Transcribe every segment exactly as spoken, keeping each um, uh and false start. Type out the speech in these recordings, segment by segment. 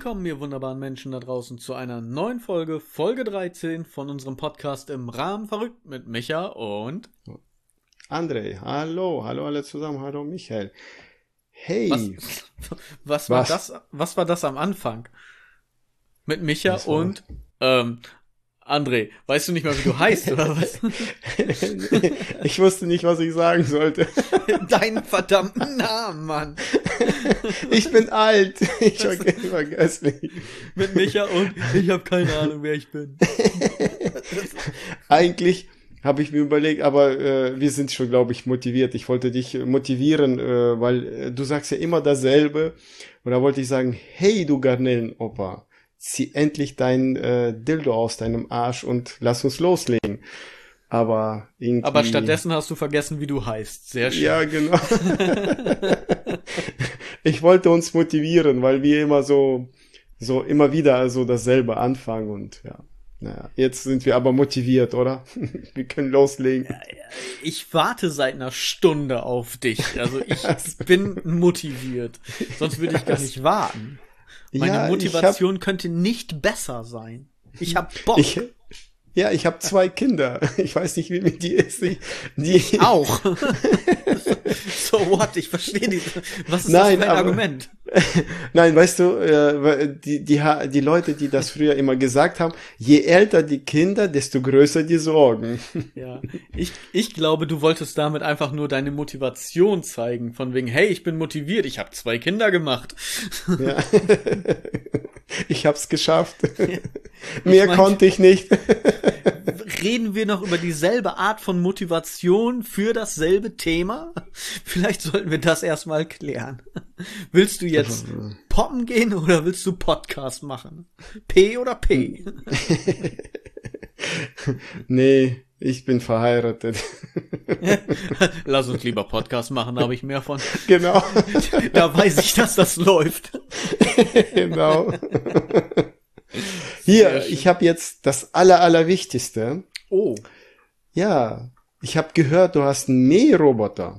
Willkommen, ihr wunderbaren Menschen da draußen, zu einer neuen Folge, Folge dreizehn von unserem Podcast Im Rahmen verrückt mit Micha und André. Hallo, hallo alle zusammen, hallo Michael. Hey. Was, was, war, Was? Das, was war das am Anfang? Mit Micha und ähm, André. Weißt du nicht mal, wie du heißt, oder was? Ich wusste nicht, was ich sagen sollte. Deinen verdammten Namen, Mann. Ich bin alt. Ich vergesse mich. Mit Micha und ich habe keine Ahnung, wer ich bin. Eigentlich habe ich mir überlegt, aber äh, wir sind schon, glaube ich, motiviert. Ich wollte dich motivieren, äh, weil äh, du sagst ja immer dasselbe. Und da wollte ich sagen, hey, du Garnelenopa, zieh endlich dein äh, Dildo aus deinem Arsch und lass uns loslegen. Aber irgendwie... Aber stattdessen hast du vergessen, wie du heißt. Sehr schön. Ja, genau. Ich wollte uns motivieren, weil wir immer so, so immer wieder so dasselbe anfangen und ja. Naja, jetzt sind wir aber motiviert, oder? Wir können loslegen. Ich warte seit einer Stunde auf dich. Also ich bin motiviert. Sonst würde ich gar nicht warten. Meine Ja, Motivation ich hab, könnte nicht besser sein. Ich hab Bock. Ich, ja, ich habe zwei Kinder. Ich weiß nicht, wie mit die ist. Die, die ich auch. So what? Ich verstehe die. Was ist Nein, das für ein aber, Argument? Nein, weißt du, äh, die, die, die Leute, die das früher immer gesagt haben, je älter die Kinder, desto größer die Sorgen. Ja, ich, ich glaube, du wolltest damit einfach nur deine Motivation zeigen. Von wegen, hey, ich bin motiviert, ich habe zwei Kinder gemacht. Ja. Ich hab's geschafft. Ja. Mehr ich mein, konnte ich nicht. Reden wir noch über dieselbe Art von Motivation für dasselbe Thema? Vielleicht sollten wir das erstmal klären. Willst du jetzt poppen gehen oder willst du Podcast machen? P oder P? Nee, ich bin verheiratet. Lass uns lieber Podcast machen, da habe ich mehr von. Genau. Da weiß ich, dass das läuft. Genau. Hier, ich habe jetzt das aller, allerwichtigste. Oh. Ja, ich habe gehört, du hast einen Mähroboter.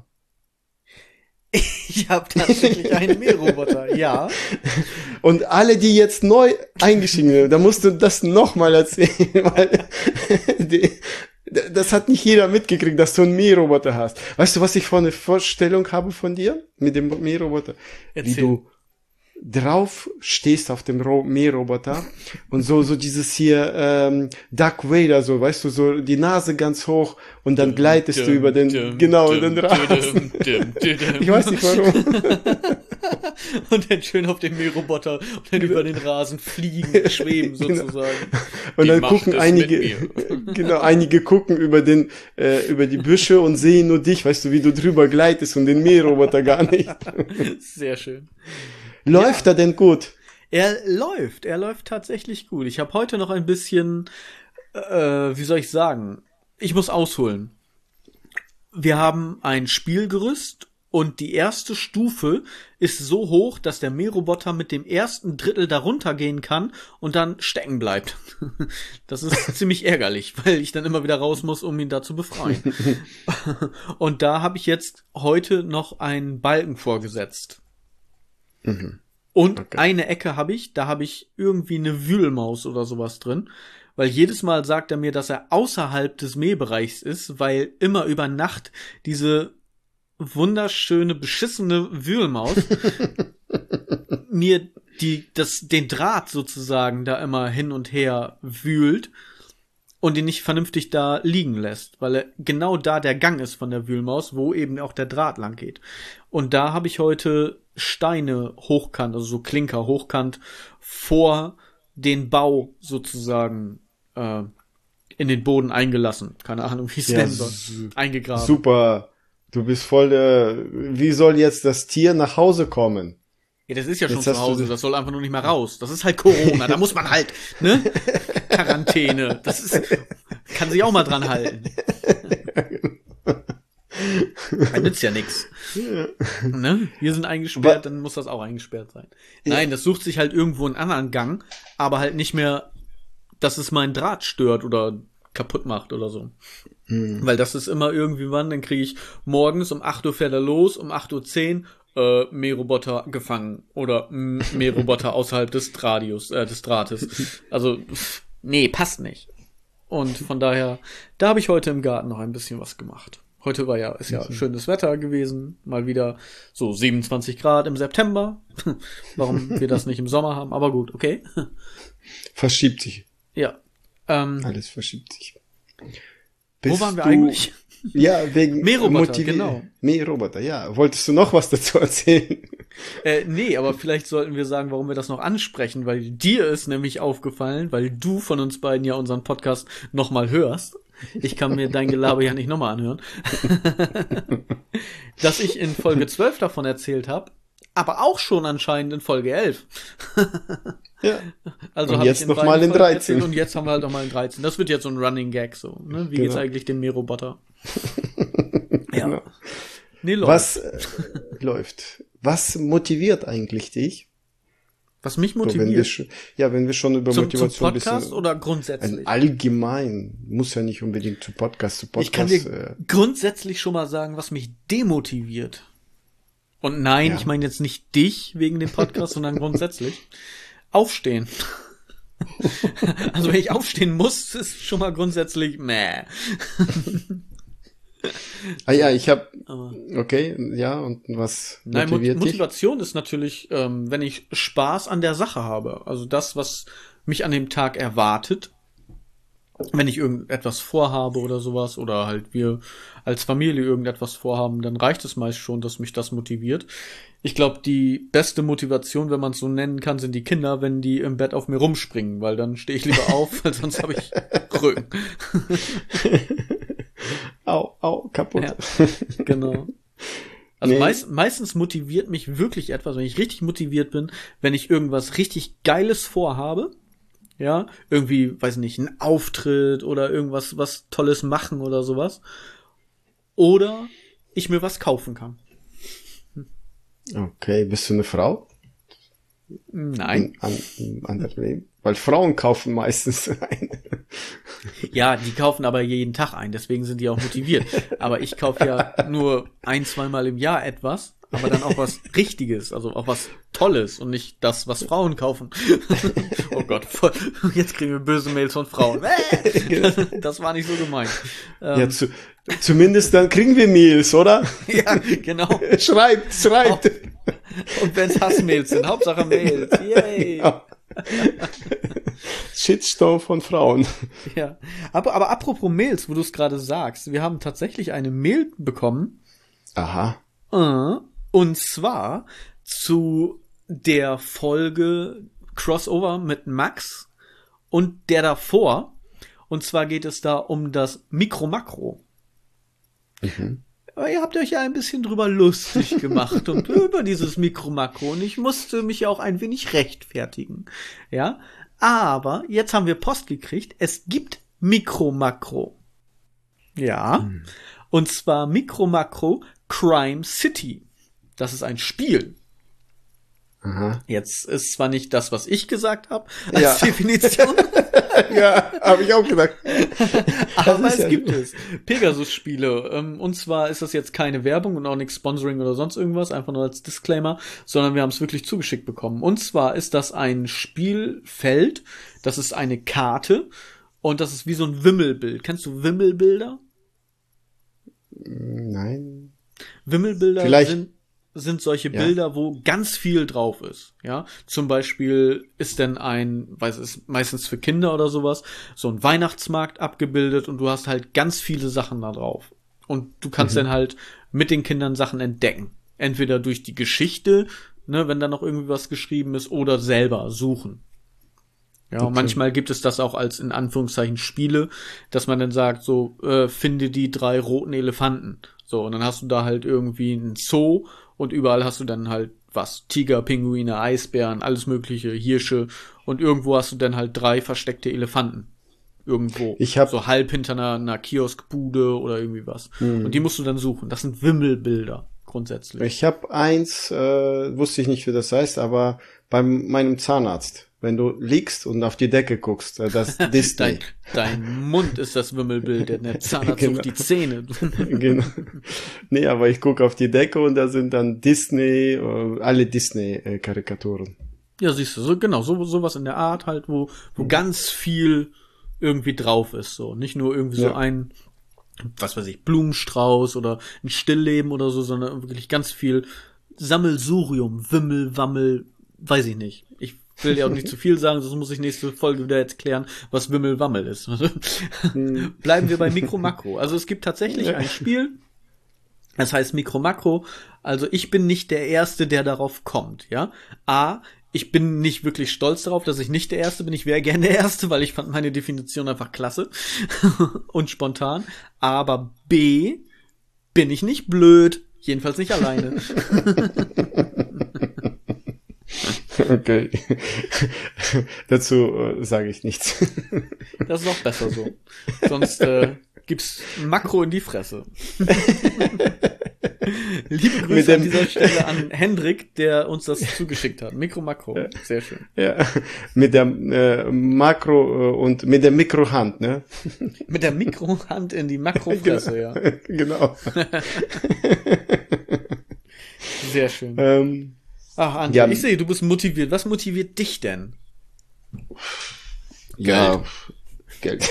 Ich habe tatsächlich einen Mähroboter, ja. Und alle, die jetzt neu eingestiegen sind, da musst du das nochmal erzählen, weil die, das hat nicht jeder mitgekriegt, dass du einen Mähroboter hast. Weißt du, was ich für eine Vorstellung habe von dir mit dem Mähroboter? Erzähl. Wie du drauf stehst auf dem Ro- Mähroboter und so so dieses hier ähm, Darth Vader, so, weißt du, so die Nase ganz hoch und dann gleitest dum, du über den dum, genau dum, den Rasen. Dum, dum, dum. Ich weiß nicht warum. Und dann schön auf dem Mähroboter und dann über den Rasen fliegen, schweben sozusagen. Und Die dann macht gucken es einige, mit mir. genau, einige gucken über den, äh, über die Büsche und sehen nur dich, weißt du, wie du drüber gleitest und den Mähroboter gar nicht. Sehr schön. Läuft Ja. er denn gut? Er läuft, er läuft tatsächlich gut. Ich habe heute noch ein bisschen, äh, wie soll ich sagen, ich muss ausholen. Wir haben ein Spielgerüst und die erste Stufe ist so hoch, dass der Mähroboter mit dem ersten Drittel darunter gehen kann und dann stecken bleibt. Das ist ziemlich ärgerlich, weil ich dann immer wieder raus muss, um ihn da zu befreien. Und da habe ich jetzt heute noch einen Balken vorgesetzt. Mhm. Und Okay. eine Ecke habe ich, da habe ich irgendwie eine Wühlmaus oder sowas drin, weil jedes Mal sagt er mir, dass er außerhalb des Mähbereichs ist, weil immer über Nacht diese wunderschöne, beschissene Wühlmaus mir die, das, den Draht sozusagen da immer hin und her wühlt und ihn nicht vernünftig da liegen lässt, weil er genau da der Gang ist von der Wühlmaus, wo eben auch der Draht lang geht. Und da habe ich heute Steine hochkant, also so Klinker hochkant, vor den Bau sozusagen äh, in den Boden eingelassen. Keine Ahnung, wie es Ja, nennen soll. su- Eingegraben. Super. Du bist voll der, wie soll jetzt das Tier nach Hause kommen? Ja, das ist ja schon Jetzt zu hast du Hause, das- das soll einfach nur nicht mehr raus. Das ist halt Corona, da muss man halt, ne? Quarantäne. Das ist, kann sich auch mal dran halten. Da nützt ja nix. Ne? Wir sind eingesperrt, Wa- dann muss das auch eingesperrt sein. Nein, das sucht sich halt irgendwo einen anderen Gang, aber halt nicht mehr, dass es meinen Draht stört oder kaputt macht oder so. Weil das ist immer irgendwie wann, dann kriege ich morgens um acht Uhr fährt er los, um acht Uhr zehn, äh, Mähroboter gefangen oder m- Mähroboter außerhalb des Radius, äh, des Drahtes. Also, pff, nee, passt nicht. Und von daher, da habe ich heute im Garten noch ein bisschen was gemacht. Heute war ja, ist ja schönes Wetter gewesen. Mal wieder so siebenundzwanzig Grad im September. Warum wir das nicht im Sommer haben, aber gut, okay. Verschiebt sich. Ja. Ähm, Alles verschiebt sich. wo Bist waren wir du- eigentlich? Ja, wegen Mähroboter, motivi- genau. Mähroboter, ja. Wolltest du noch was dazu erzählen? Äh, nee, aber vielleicht sollten wir sagen, warum wir das noch ansprechen, weil dir ist nämlich aufgefallen, weil du von uns beiden ja unseren Podcast nochmal hörst. Ich kann mir dein Gelaber ja nicht nochmal anhören. Dass ich in Folge zwölf davon erzählt habe, aber auch schon anscheinend in Folge elf. Ja. Also Und hab jetzt ich in noch beiden mal in Folgen dreizehn. erzählt und jetzt haben wir halt noch mal in dreizehn. Das wird jetzt so ein Running Gag so. Ne? Wie geht's Genau. eigentlich dem Mähroboter? Ja. Genau. Nee, Leute. Was äh, läuft? Was motiviert eigentlich dich? Was mich So, wenn wir motiviert? schon, ja, wenn wir schon über Zum, zum Motivation ein Podcast bisschen, oder ein grundsätzlich? allgemein, muss ja nicht unbedingt zu Podcast, zu Podcast. Ich kann dir äh, grundsätzlich schon mal sagen, was mich demotiviert. Und nein, Ja. ich meine jetzt nicht dich wegen dem Podcast, sondern grundsätzlich. Aufstehen. Also wenn ich aufstehen muss, ist schon mal grundsätzlich meh. ah ja, ich habe, Aber okay, ja, und was nein, Mot- motiviert dich? Motivation ist natürlich, ähm, wenn ich Spaß an der Sache habe. Also das, was mich an dem Tag erwartet. Wenn ich irgendetwas vorhabe oder sowas oder halt wir als Familie irgendetwas vorhaben, dann reicht es meist schon, dass mich das motiviert. Ich glaube, die beste Motivation, wenn man es so nennen kann, sind die Kinder, wenn die im Bett auf mir rumspringen, weil dann stehe ich lieber auf, weil sonst habe ich Rücken. Au, au, kaputt. Ja, genau. Also Nee. meist, meistens motiviert mich wirklich etwas, wenn ich richtig motiviert bin, wenn ich irgendwas richtig Geiles vorhabe. Ja, irgendwie, weiß nicht, ein Auftritt oder irgendwas, was Tolles machen oder sowas. Oder ich mir was kaufen kann. Okay, bist du eine Frau? Nein. An, an, anderes Leben? Weil Frauen kaufen meistens ein. Ja, die kaufen aber jeden Tag ein, deswegen sind die auch motiviert. Aber ich kaufe ja nur ein, zweimal im Jahr etwas, aber dann auch was Richtiges, also auch was Tolles und nicht das, was Frauen kaufen. Oh Gott, voll, jetzt kriegen wir böse Mails von Frauen. Das war nicht so gemeint. Ja, Ähm, zu, zumindest dann kriegen wir Mails, oder? ja, genau. Schreibt, schreibt. Und wenn's Hassmails sind, Hauptsache Mails. Yay. Ja. Shitstorm von Frauen. Ja. Aber, aber apropos Mails, wo du es gerade sagst, wir haben tatsächlich eine Mail bekommen, Aha. äh, und zwar zu der Folge Crossover mit Max und der davor. Und zwar geht es da um das Mikro-Makro. Mhm. Aber ihr habt euch ja ein bisschen drüber lustig gemacht und über dieses Mikro-Makro und ich musste mich ja auch ein wenig rechtfertigen. Ja, aber jetzt haben wir Post gekriegt. Es gibt Mikro-Makro. Ja, Hm. und zwar Mikro-Makro Crime City. Das ist ein Spiel. Aha. Jetzt ist zwar nicht das, was ich gesagt habe als Ja. Definition, Ja, habe ich auch gedacht. aber ist es ja- gibt es. Pegasus-Spiele. Ähm, und zwar ist das jetzt keine Werbung und auch nichts Sponsoring oder sonst irgendwas, einfach nur als Disclaimer, sondern wir haben es wirklich zugeschickt bekommen. Und zwar ist das ein Spielfeld, das ist eine Karte und das ist wie so ein Wimmelbild. Kennst du Wimmelbilder? Nein. Wimmelbilder Vielleicht- sind sind solche Ja. Bilder, wo ganz viel drauf ist, ja. Zum Beispiel ist denn ein, weiß es, meistens für Kinder oder sowas, so ein Weihnachtsmarkt abgebildet und du hast halt ganz viele Sachen da drauf. Und du kannst Mhm. dann halt mit den Kindern Sachen entdecken. Entweder durch die Geschichte, ne, wenn da noch irgendwie was geschrieben ist, oder selber suchen. Ja, und Okay. manchmal gibt es das auch als in Anführungszeichen Spiele, dass man dann sagt, so, äh, finde die drei roten Elefanten. So, und dann hast du da halt irgendwie einen Zoo und überall hast du dann halt was, Tiger, Pinguine, Eisbären, alles mögliche, Hirsche und irgendwo hast du dann halt drei versteckte Elefanten. Irgendwo. Ich hab- so halb hinter einer, einer Kioskbude oder irgendwie was. Mhm. Und die musst du dann suchen. Das sind Wimmelbilder, grundsätzlich. Ich habe eins, äh, wusste ich nicht, wie das heißt, aber bei meinem Zahnarzt. wenn du liegst und auf die Decke guckst, äh, das Disney. Dein, dein Mund ist das Wimmelbild, der Zahnarzt Genau. sucht die Zähne. Genau. Nee, aber ich gucke auf die Decke und da sind dann Disney, äh, alle Disney-Karikaturen. Ja, siehst du, so genau, so sowas in der Art halt, wo wo Mhm. ganz viel irgendwie drauf ist, so. Nicht nur irgendwie so Ja. ein, was weiß ich, Blumenstrauß oder ein Stillleben oder so, sondern wirklich ganz viel Sammelsurium, Wimmel, Wammel, weiß ich nicht. Ich will ja auch nicht zu viel sagen, sonst muss ich nächste Folge wieder jetzt klären, was Wimmel, Wammel ist. Mhm. Bleiben wir bei Mikro Makro. Also es gibt tatsächlich Ja. ein Spiel, das heißt Mikro Makro. Also ich bin nicht der Erste, der darauf kommt, ja. A, ich bin nicht wirklich stolz darauf, dass ich nicht der Erste bin. Ich wäre gerne der Erste, weil ich fand meine Definition einfach klasse und spontan. Aber B, bin ich nicht blöd. Jedenfalls nicht alleine. Okay. Dazu äh, sage ich nichts. Das ist auch besser so. Sonst äh, gibt's Makro in die Fresse. Liebe Grüße Mit dem- an dieser Stelle an Hendrik, der uns das zugeschickt hat. Mikro, Makro. Sehr schön. Ja, mit der äh, Makro äh, und mit der Mikrohand, ne? Mit der Mikrohand in die Makrofresse, ja. Genau. Sehr schön. ähm, Ach, André, ja. ich sehe, du bist motiviert. Was motiviert dich denn? ja, Geld.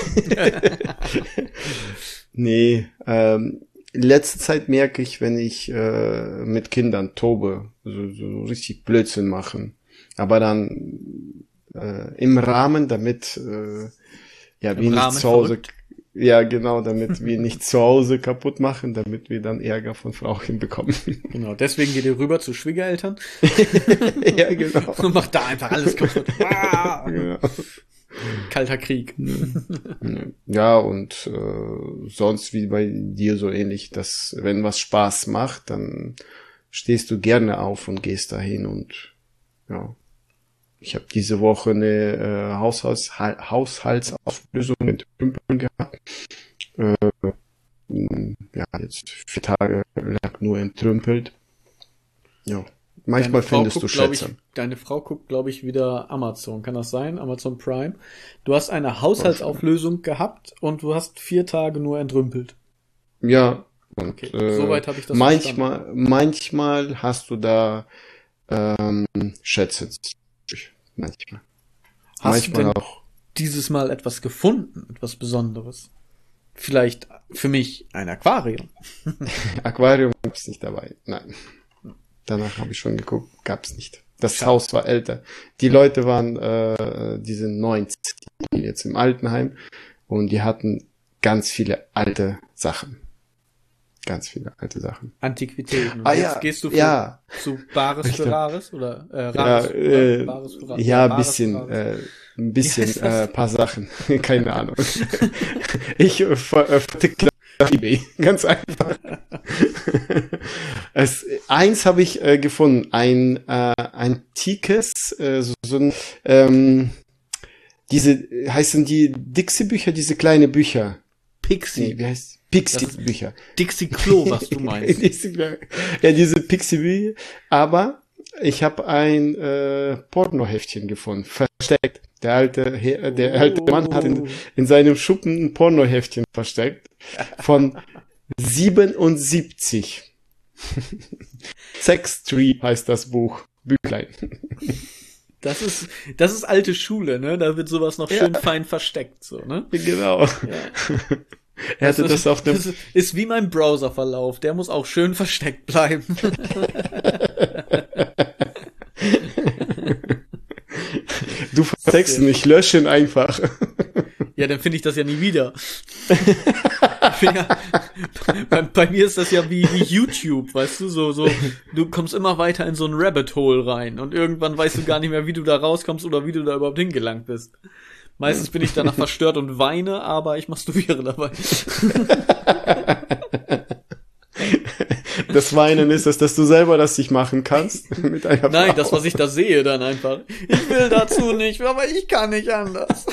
Nee, ähm, letzte Zeit merke ich, wenn ich äh, mit Kindern tobe, so, so richtig Blödsinn machen, aber dann äh, im Rahmen, damit äh, ja wir nicht Rahmen zu Hause, verrückt. ja genau, damit wir nicht zu Hause kaputt machen, damit wir dann Ärger von Frau hinbekommen. Genau, deswegen geht ihr rüber zu Schwiegereltern Ja, genau. und macht da einfach alles kaputt. Ah! Ja. Kalter Krieg. Ja, und äh, sonst wie bei dir so ähnlich, dass wenn was Spaß macht, dann stehst du gerne auf und gehst dahin und ja. Ich habe diese Woche eine äh, Haushalts ha Haushaltsauflösung mit Tümpeln gehabt. Äh, mh, ja, jetzt vier Tage lang nur entrümpelt. Ja, manchmal Deine Frau findest du guckt, glaub Schätze. Ich, deine Frau guckt, glaube ich, wieder Amazon. Kann das sein? Amazon Prime. Du hast eine Haushaltsauflösung gehabt und du hast vier Tage nur entrümpelt. Ja, und Okay, äh, soweit habe ich das manchmal, manchmal hast du da ähm, Schätze. Manchmal. Hast manchmal du denn auch. dieses Mal etwas gefunden? Etwas Besonderes? Vielleicht für mich ein Aquarium. Aquarium gab's nicht dabei. Nein. Danach habe ich schon geguckt, gab's nicht. Das Schade. Haus war älter. Die Leute waren, äh, die sind neunzig jetzt im Altenheim und die hatten ganz viele alte Sachen. Ganz viele alte Sachen. Antiquitäten. Und Ah, jetzt ja, gehst du für, ja. zu Bares für Richtig. Rares oder äh, Ja, Rares für äh, Bares für Rares. ja, ein Bares bisschen, für Rares. äh, ein bisschen, Wie heißt das? äh, paar Sachen. Keine Ahnung. Ich äh, ver- äh, verticke auf eBay. Ganz einfach. Es, eins habe ich äh, gefunden. Ein äh, antikes, äh, so, so ein, ähm, diese, heißen die Dixie-Bücher, diese kleine Bücher. Pixie. Nee, wie heißt Pixie-Bücher. Dixie Klo, was du meinst. Diese- ja, diese Pixie-Bücher. Aber ich habe ein äh, Pornoheftchen gefunden, versteckt. Der alte, Herr- der alte Mann hat in, in seinem Schuppen ein Pornoheftchen versteckt. Von siebenundsiebzig. Sex Tree heißt das Buch. Büchlein. Das ist, das ist alte Schule, ne? Da wird sowas noch schön fein versteckt, so, ne? Genau. Ja. Er hatte das auf dem... Das ist wie mein Browserverlauf. Der muss auch schön versteckt bleiben. Du versteckst ihn, ich lösche ihn einfach. Ja, dann finde ich das ja nie wieder. Ich find ja, bei, bei mir ist das ja wie, wie YouTube, weißt du, so, so, du kommst immer weiter in so ein Rabbit Hole rein und irgendwann weißt du gar nicht mehr, wie du da rauskommst oder wie du da überhaupt hingelangt bist. Meistens bin ich danach verstört und weine, aber ich masturbiere dabei. Das Weinen ist es, dass du selber das nicht machen kannst. Mit einer Nein, Frau. das, was ich da sehe, dann einfach. Ich will dazu nicht, aber ich kann nicht anders.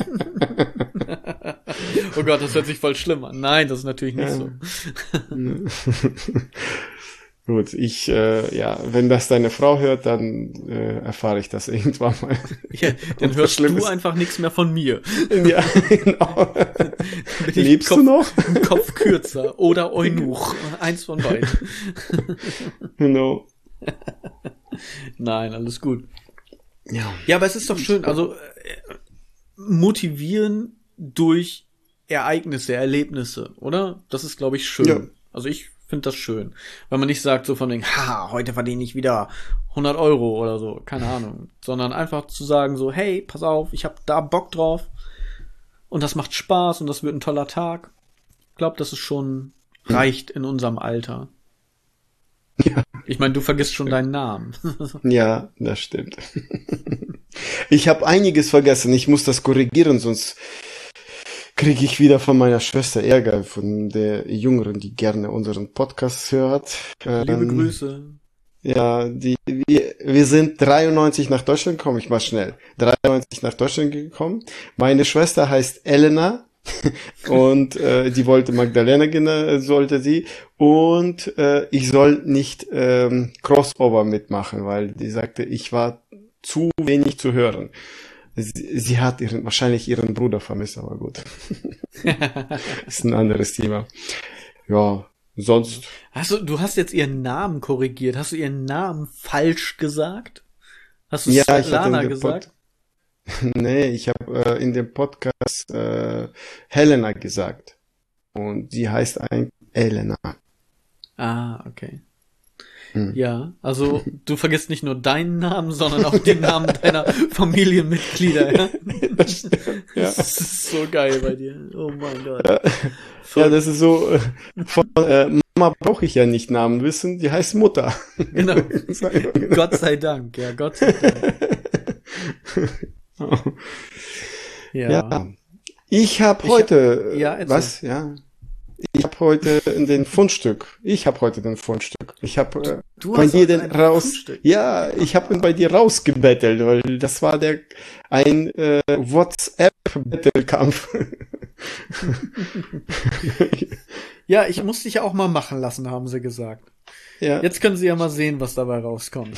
Oh Gott, das hört sich voll schlimm an. Nein, das ist natürlich nicht so. Gut, ich, äh, ja, wenn das deine Frau hört, dann äh, erfahre ich das irgendwann mal. Ja, dann hörst du einfach nichts mehr von mir. Ja, genau. Dann bin ich Lebst Kopf, du noch? ein Kopf kürzer oder Eunuch. Eins von beiden. Genau. Nein, alles gut. Ja. Ja, aber es ist doch schön, also äh, motivieren durch Ereignisse, Erlebnisse, oder? Das ist, glaube ich, schön. Ja. Also ich finde das schön. Weil man nicht sagt so von wegen, haha, heute verdiene ich wieder hundert Euro oder so, keine Ahnung. Sondern einfach zu sagen so, hey, pass auf, ich habe da Bock drauf und das macht Spaß und das wird ein toller Tag. Ich glaube, das ist schon reicht in unserem Alter. Ja. Ich meine, du vergisst schon deinen Namen. Ja, das stimmt. Ich habe einiges vergessen. Ich muss das korrigieren, sonst kriege ich wieder von meiner Schwester Ärger, von der Jüngeren, die gerne unseren Podcast hört. Liebe Ähm, Grüße. Ja, die, wir, wir sind dreiundneunzig nach Deutschland gekommen. Ich mach schnell. dreiundneunzig nach Deutschland gekommen. Meine Schwester heißt Elena. Und äh, die wollte Magdalena, gena- sollte sie. Und äh, ich soll nicht ähm, Crossover mitmachen, weil die sagte, ich war zu wenig zu hören. Sie, sie hat ihren, wahrscheinlich ihren Bruder vermisst, aber gut. Ist ein anderes Thema. Ja, sonst. Hast du, du hast jetzt ihren Namen korrigiert. Hast du ihren Namen falsch gesagt? Hast du Ja, ich hatte Svetlana in dem gesagt? Pod Nee, ich habe äh, in dem Podcast äh, Helena gesagt. Und sie heißt eigentlich Elena. Ah, okay. Hm. Ja, also du vergisst nicht nur deinen Namen, sondern auch den Namen deiner Familienmitglieder, ja? Das stimmt, ja. Das ist so geil bei dir. Oh mein Gott. Ja, Voll- ja, das ist so, äh, von äh, Mama brauche ich ja nicht Namen wissen, die heißt Mutter. Genau. Gott sei Dank, ja, Gott sei Dank. Ja. Ja. Ich habe Ich- heute, ja, erzähl. was? Ja. Ich habe heute den Fundstück. Ich habe heute den Fundstück. Ich habe äh, Du bei hast dir heute den ein raus. Fundstück. Ja, ich habe ihn bei dir rausgebettelt, weil das war der ein äh, WhatsApp-Bettelkampf. Ja, ich muss dich ja auch mal machen lassen, haben sie gesagt. Ja. Jetzt können sie ja mal sehen, was dabei rauskommt.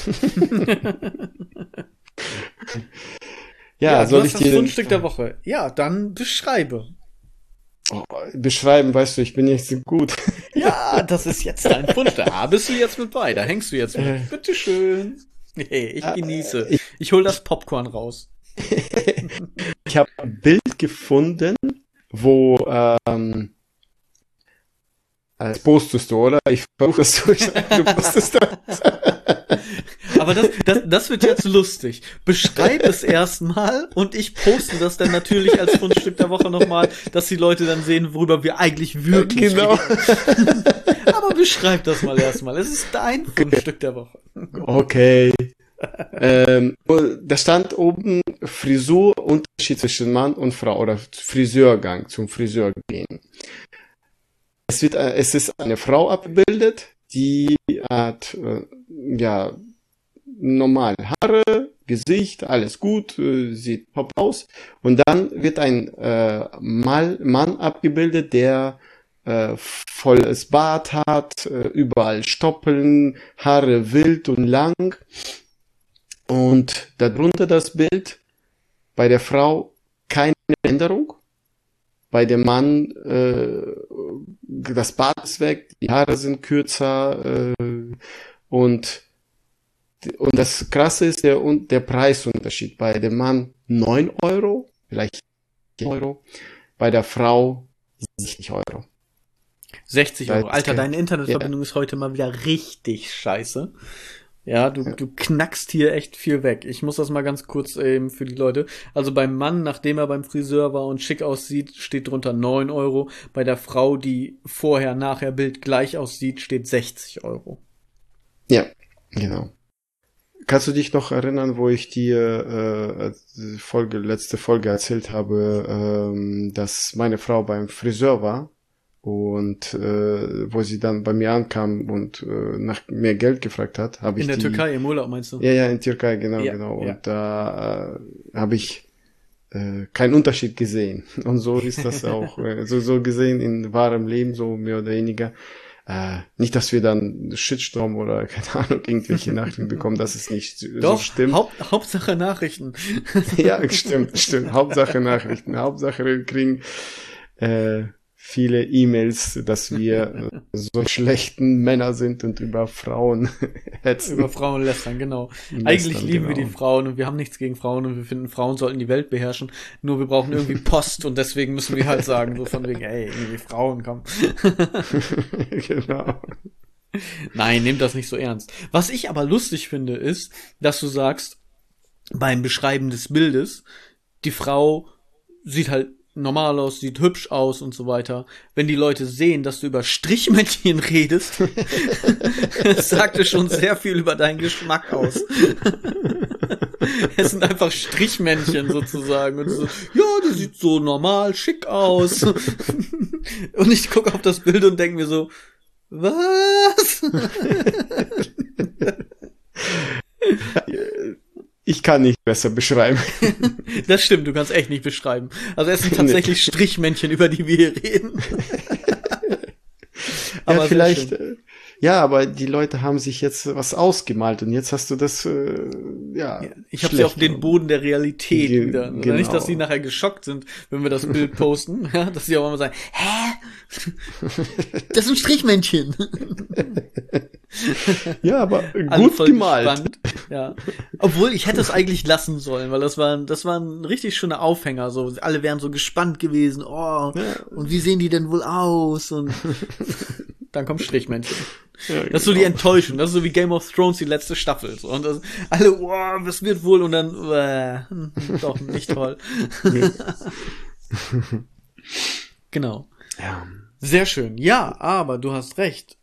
Ja, du soll hast ich das dir den, Fundstück der Woche. Ja, dann beschreibe. oh, beschreiben? Weißt du, ich bin nicht so gut. Ja, das ist jetzt dein Fundstück. Da bist du jetzt mit bei. Da hängst du jetzt mit. Bitteschön. Hey, ich genieße. ich- Ich hol das Popcorn raus. Ich habe ein Bild gefunden, wo ähm, das postest du, oder? Ich versuche es zu du postest das. Aber das, das, das wird jetzt lustig. Beschreib es erstmal und ich poste das dann natürlich als Fundstück der Woche nochmal, dass die Leute dann sehen, worüber wir eigentlich wirklich Genau. reden. Aber beschreib das mal erstmal. Es ist dein Fundstück der Woche. Okay. ähm, da stand oben Frisur, Unterschied zwischen Mann und Frau oder Friseurgang, zum Friseur gehen. Es wird, äh, es ist eine Frau abgebildet, die hat, äh, ja, normal Haare, Gesicht, alles gut, äh, sieht top aus. Und dann wird ein äh, Mal, Mann abgebildet, der äh, volles Bart hat, äh, überall Stoppeln, Haare wild und lang. Und darunter das Bild, bei der Frau keine Änderung, bei dem Mann äh, das Bart ist weg, die Haare sind kürzer äh, und und das Krasse ist der, der Preisunterschied. Bei dem Mann neun Euro, vielleicht zehn Euro, bei der Frau sechzig Euro. sechzig Euro. Alter, Okay. deine Internetverbindung ist heute mal wieder richtig scheiße. Ja, du, du knackst hier echt viel weg. Ich muss das mal ganz kurz eben für die Leute. Also beim Mann, nachdem er beim Friseur war und schick aussieht, steht drunter neun Euro. Bei der Frau, die vorher, nachher Bild gleich aussieht, steht sechzig Euro. Ja, genau. Kannst du dich noch erinnern, wo ich dir äh, Folge, letzte Folge erzählt habe, ähm, dass meine Frau beim Friseur war und äh, wo sie dann bei mir ankam und äh, nach mehr Geld gefragt hat, habe ich In der die, Türkei, im Urlaub meinst du? Ja, ja, in Türkei, genau, Ja, genau. ja. Und da äh, habe ich äh, keinen Unterschied gesehen. Und so ist das auch, äh, so, so gesehen in wahrem Leben, so mehr oder weniger. äh, nicht, dass wir dann Shitstorm oder keine Ahnung, irgendwelche Nachrichten bekommen, dass es nicht Doch, so stimmt. Haupt, Hauptsache Nachrichten. Ja, stimmt, stimmt. Hauptsache Nachrichten. Hauptsache wir kriegen äh, viele E-Mails, dass wir äh, so schlechten Männer sind und über Frauen hetzen. Über Frauen lästern, genau. Lästern, Eigentlich lieben genau. wir die Frauen und wir haben nichts gegen Frauen und wir finden, Frauen sollten die Welt beherrschen. Nur wir brauchen irgendwie Post und deswegen müssen wir halt sagen, so von wegen, ey, irgendwie Frauen, komm. Genau. Nein, nimm das nicht so ernst. Was ich aber lustig finde, ist, dass du sagst, beim Beschreiben des Bildes, die Frau sieht halt normal aus, sieht hübsch aus und so weiter. Wenn die Leute sehen, dass du über Strichmännchen redest, sagt es schon sehr viel über deinen Geschmack aus. Es sind einfach Strichmännchen sozusagen. Und so, ja, die sieht so normal, schick aus. Und ich gucke auf das Bild und denke mir so, was? Ich kann nicht besser beschreiben. Das stimmt, du kannst echt nicht beschreiben. Also es sind tatsächlich Strichmännchen, über die wir hier reden. Aber ja, vielleicht, äh, ja, aber die Leute haben sich jetzt was ausgemalt und jetzt hast du das, äh, ja. ja ich habe sie auf den Boden der Realität Ge- wieder. Genau. Nicht, dass sie nachher geschockt sind, wenn wir das Bild posten, ja, dass sie auch immer sagen, hä? Das sind Strichmännchen. Ja, aber gut gemalt. Spannend. Ja. Obwohl, ich hätte es eigentlich lassen sollen, weil das war, das war ein richtig schöner Aufhänger. So, alle wären so gespannt gewesen. Oh, ja. Und wie sehen die denn wohl aus? Und dann kommt Strichmännchen. Ja, das ist so genau. Die Enttäuschung. Das ist so wie Game of Thrones, die letzte Staffel. So. Und das, alle, oh, was wird wohl? Und dann, äh, doch, nicht toll. Ja. Genau. Ja. Sehr schön. Ja, aber du hast recht.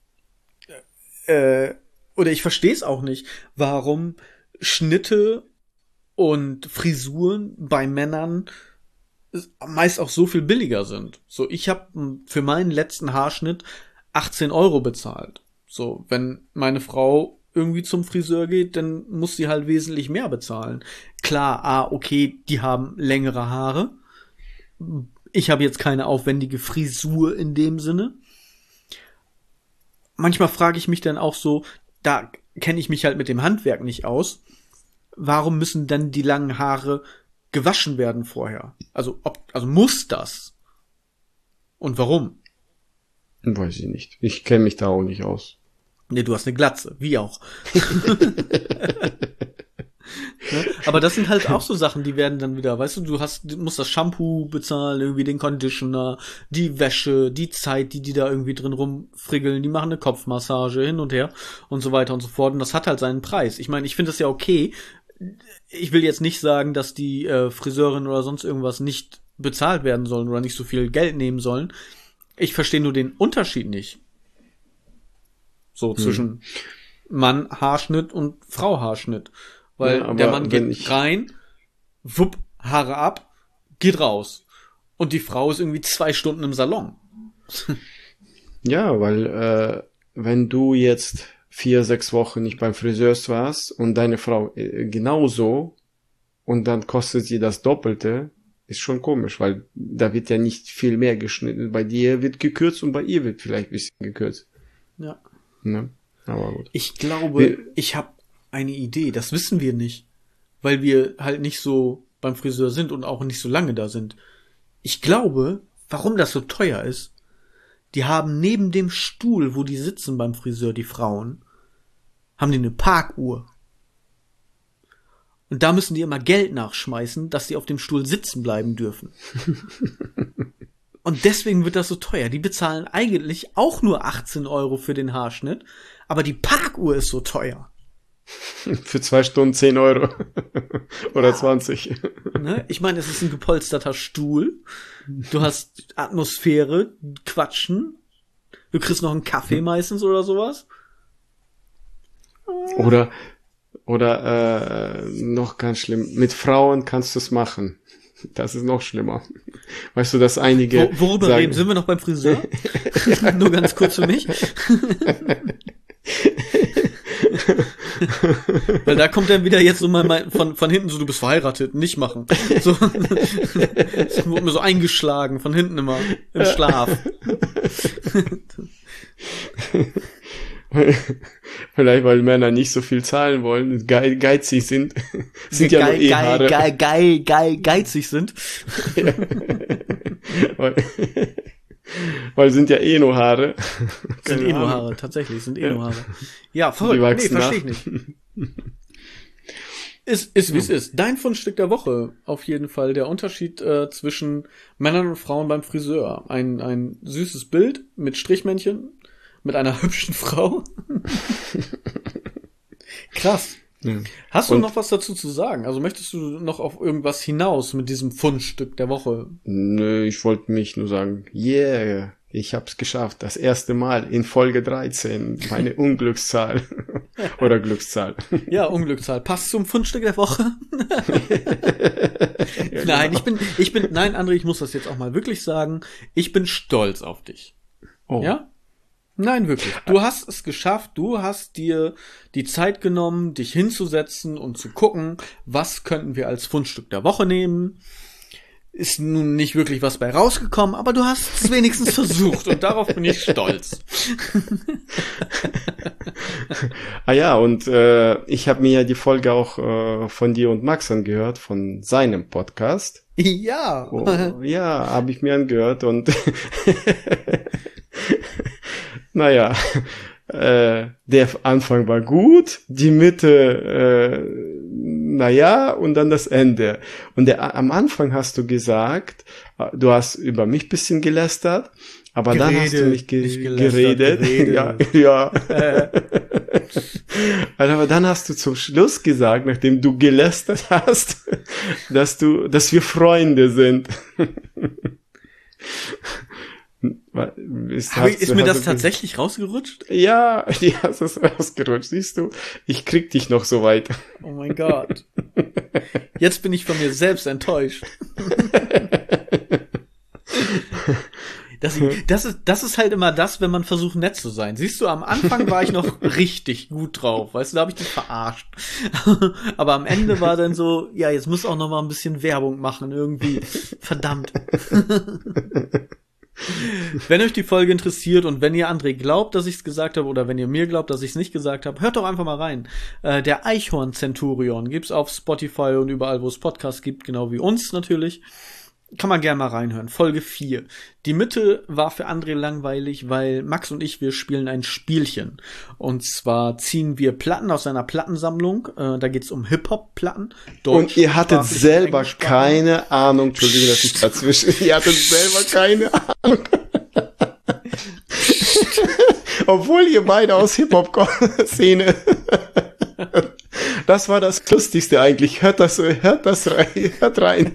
Äh, oder ich verstehe es auch nicht, warum Schnitte und Frisuren bei Männern meist auch so viel billiger sind. So, ich habe für meinen letzten Haarschnitt achtzehn Euro bezahlt. So, wenn meine Frau irgendwie zum Friseur geht, dann muss sie halt wesentlich mehr bezahlen. Klar, ah, okay, die haben längere Haare. Ich habe jetzt keine aufwendige Frisur in dem Sinne. Manchmal frage ich mich dann auch so, da kenne ich mich halt mit dem Handwerk nicht aus. Warum müssen dann die langen Haare gewaschen werden vorher? Also, ob, also muss das? Und warum? Weiß ich nicht. Ich kenne mich da auch nicht aus. Nee, du hast eine Glatze. Wie auch. Ne? Aber das sind halt auch so Sachen, die werden dann wieder, weißt du, du hast, du musst das Shampoo bezahlen, irgendwie den Conditioner, die Wäsche, die Zeit, die die da irgendwie drin rumfrickeln, die machen eine Kopfmassage hin und her und so weiter und so fort. Und das hat halt seinen Preis. Ich meine, ich finde das ja okay. Ich will jetzt nicht sagen, dass die äh, Friseurin oder sonst irgendwas nicht bezahlt werden sollen oder nicht so viel Geld nehmen sollen. Ich verstehe nur den Unterschied nicht. So zwischen hm. Mann Haarschnitt und Frau Haarschnitt. Weil ja, der Mann geht ich... rein, wupp, Haare ab, geht raus. Und die Frau ist irgendwie zwei Stunden im Salon. Ja, weil äh, wenn du jetzt vier, sechs Wochen nicht beim Friseur warst und deine Frau äh, genauso und dann kostet sie das Doppelte, ist schon komisch, weil da wird ja nicht viel mehr geschnitten. Bei dir wird gekürzt und bei ihr wird vielleicht ein bisschen gekürzt. Ja. Ne? Aber gut. Ich glaube, wir, ich habe eine Idee, das wissen wir nicht, weil wir halt nicht so beim Friseur sind und auch nicht so lange da sind. Ich glaube, warum das so teuer ist, die haben neben dem Stuhl, wo die sitzen beim Friseur, die Frauen, haben die eine Parkuhr. Und da müssen die immer Geld nachschmeißen, dass die auf dem Stuhl sitzen bleiben dürfen. Und deswegen wird das so teuer. Die bezahlen eigentlich auch nur achtzehn Euro für den Haarschnitt, aber die Parkuhr ist so teuer. Für zwei Stunden zehn Euro. Oder ja. zwanzig. Ne? Ich meine, es ist ein gepolsterter Stuhl. Du hast Atmosphäre, Quatschen. Du kriegst noch einen Kaffee meistens oder sowas. Oder, oder äh, noch ganz schlimm. Mit Frauen kannst du es machen. Das ist noch schlimmer. Weißt du, dass einige Wo, Worüber sagen, reden? Sind wir noch beim Friseur? Nur ganz kurz für mich. Weil da kommt dann wieder jetzt so mal mein, von, von hinten so, du bist verheiratet, nicht machen. So, es wurde mir so eingeschlagen, von hinten immer, im Schlaf. Vielleicht, weil Männer nicht so viel zahlen wollen, ge geizig sind. Sind ja geil, nur eh geil, Haare. geil, geil, geil, geizig sind. Ja. weil, weil sind ja eh nur Haare. Sind Keine eh nur Ahnung. Haare, tatsächlich, sind eh Ja. nur Haare. Ja, voll. Die Nee, wachsen verstehe ich nach. nicht. Ist, ist wie es ist. Dein Fundstück der Woche, auf jeden Fall. Der Unterschied äh, zwischen Männern und Frauen beim Friseur. Ein, ein süßes Bild mit Strichmännchen, mit einer hübschen Frau. Krass. Ja. Hast du Und- noch was dazu zu sagen? Also möchtest du noch auf irgendwas hinaus mit diesem Fundstück der Woche? Nö, ich wollte mich nur sagen, yeah, ich hab's geschafft. Das erste Mal in Folge dreizehn. Meine Unglückszahl. Oder Glückszahl. Ja, Unglückszahl. Passt zum Fundstück der Woche? Nein, ich bin, ich bin, nein, André, ich muss das jetzt auch mal wirklich sagen. Ich bin stolz auf dich. Oh. Ja? Nein, wirklich. Du hast es geschafft. Du hast dir die Zeit genommen, dich hinzusetzen und zu gucken, was könnten wir als Fundstück der Woche nehmen. Ist nun nicht wirklich was bei rausgekommen, aber du hast es wenigstens versucht und darauf bin ich stolz. Ah ja, und äh, ich habe mir ja die Folge auch äh, von dir und Max angehört, von seinem Podcast. Ja. Oh, ja, habe ich mir angehört und naja, äh, der Anfang war gut, die Mitte, äh, naja, und dann das Ende. Und der, am Anfang hast du gesagt, äh, du hast über mich bisschen gelästert, aber dann hast du mich ge nicht gelästert, geredet. geredet. Ja, ja. Aber dann hast du zum Schluss gesagt, nachdem du gelästert hast, dass du, dass wir Freunde sind. Ist, Hab ich, hast ist du- mir hast das du- tatsächlich rausgerutscht? Ja, die hast es rausgerutscht. Siehst du, ich krieg dich noch so weit. Oh mein Gott. Jetzt bin ich von mir selbst enttäuscht. Das, das, ist, das ist halt immer das, wenn man versucht, nett zu sein. Siehst du, am Anfang war ich noch richtig gut drauf. Weißt du, da habe ich dich verarscht. Aber am Ende war dann so, ja, jetzt muss auch noch mal ein bisschen Werbung machen irgendwie. Verdammt. Wenn euch die Folge interessiert und wenn ihr André glaubt, dass ich es gesagt habe, oder wenn ihr mir glaubt, dass ich es nicht gesagt habe, hört doch einfach mal rein. Äh, der Eichhorn Centurion gibt's auf Spotify und überall, wo es Podcasts gibt, genau wie uns natürlich. Kann man gerne mal reinhören. Folge vier. Die Mitte war für André langweilig, weil Max und ich, wir spielen ein Spielchen. Und zwar ziehen wir Platten aus seiner Plattensammlung. Äh, da geht's um Hip-Hop-Platten. Und ihr hattet deutschsprachig, selber englischsprachig. keine Ahnung, Entschuldigung, dass ich dazwischen, ihr hattet selber keine Ahnung. Obwohl ihr beide aus Hip-Hop-Szene. Das war das Lustigste eigentlich. Hört das, hört das rein, hört rein.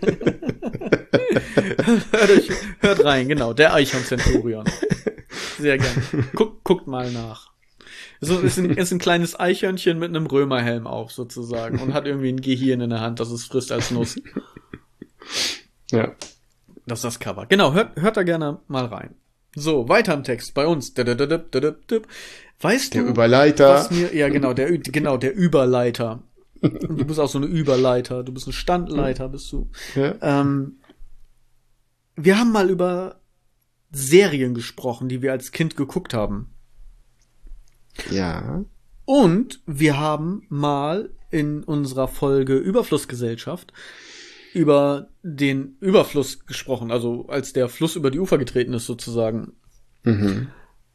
hört, euch, hört rein, genau. Der Eichhorn Centurion. Sehr gerne. Guckt, guckt mal nach. So ist ein, ist ein kleines Eichhörnchen mit einem Römerhelm auf, sozusagen. Und hat irgendwie ein Gehirn in der Hand, das es frisst als Nuss. Ja. Das ist das Cover. Genau, hört, hört da gerne mal rein. So, weiter im Text bei uns. Weißt Der du, Überleiter. was mir, ja genau, der, Ü- genau, der Überleiter. Du bist auch so eine Überleiter, du bist ein Standleiter, bist du. Ja. Ähm, wir haben mal über Serien gesprochen, die wir als Kind geguckt haben. Ja. Und wir haben mal in unserer Folge Überflussgesellschaft über den Überfluss gesprochen, also als der Fluss über die Ufer getreten ist sozusagen. Mhm.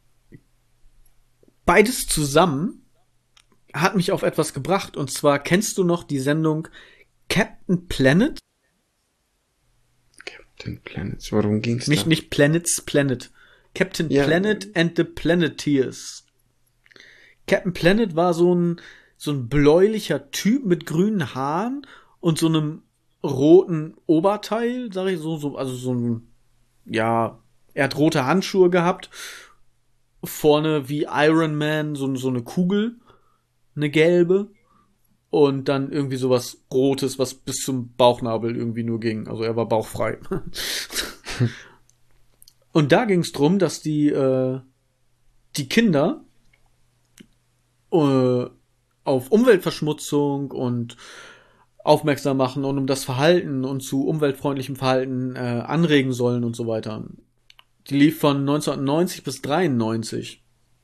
Beides zusammen hat mich auf etwas gebracht. Und zwar, kennst du noch die Sendung Captain Planet? Captain Planet. Warum ging's Nicht, da? nicht Planets Planet. Captain Ja. Planet and the Planeteers. Captain Planet war so ein, so ein bläulicher Typ mit grünen Haaren und so einem roten Oberteil, sag ich so, so, also so ein, ja, er hat rote Handschuhe gehabt. Vorne wie Iron Man so, so eine Kugel, eine gelbe. Und dann irgendwie sowas Rotes, was bis zum Bauchnabel irgendwie nur ging. Also er war bauchfrei. Und da ging es drum, dass die, äh, die Kinder äh, auf Umweltverschmutzung und aufmerksam machen und um das Verhalten und zu umweltfreundlichem Verhalten äh, anregen sollen und so weiter. Die lief von neunzehnhundertneunzig bis dreiundneunzig.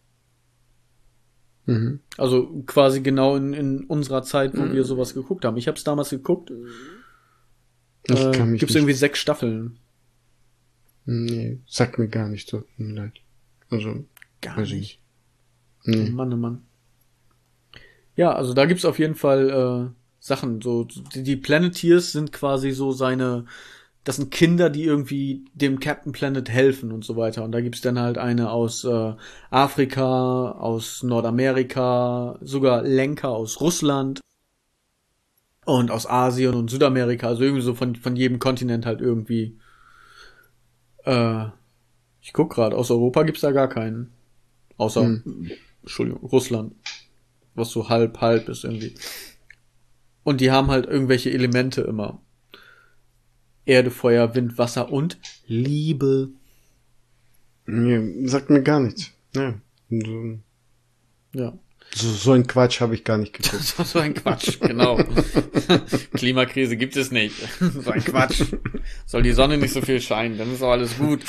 Mhm. Also quasi genau in, in unserer Zeit, wo mhm. wir sowas geguckt haben. Ich habe es damals geguckt. Ich äh, kann mich Gibt's nicht... irgendwie sechs Staffeln. Nee, sagt mir gar nicht, tut mir leid. Also, gar weiß nicht. nicht. Nee. Oh Mann, oh Mann. Ja, also da gibt's auf jeden Fall äh, Sachen. So die, die Planeteers sind quasi so seine... Das sind Kinder, die irgendwie dem Captain Planet helfen und so weiter. Und da gibt's dann halt eine aus äh, Afrika, aus Nordamerika, sogar Lenker aus Russland und aus Asien und Südamerika. Also irgendwie so von, von jedem Kontinent halt irgendwie. Äh, ich guck gerade, aus Europa gibt's da gar keinen. Außer, hm. Entschuldigung, Russland. Was so halb, halb ist irgendwie. Und die haben halt irgendwelche Elemente immer. Erde, Feuer, Wind, Wasser und Liebe. Nee, sagt mir gar nichts. Ja. So, ja. So, so ein Quatsch habe ich gar nicht geguckt. So ein Quatsch, genau. Klimakrise gibt es nicht. So ein Quatsch. Soll die Sonne nicht so viel scheinen, dann ist auch alles gut.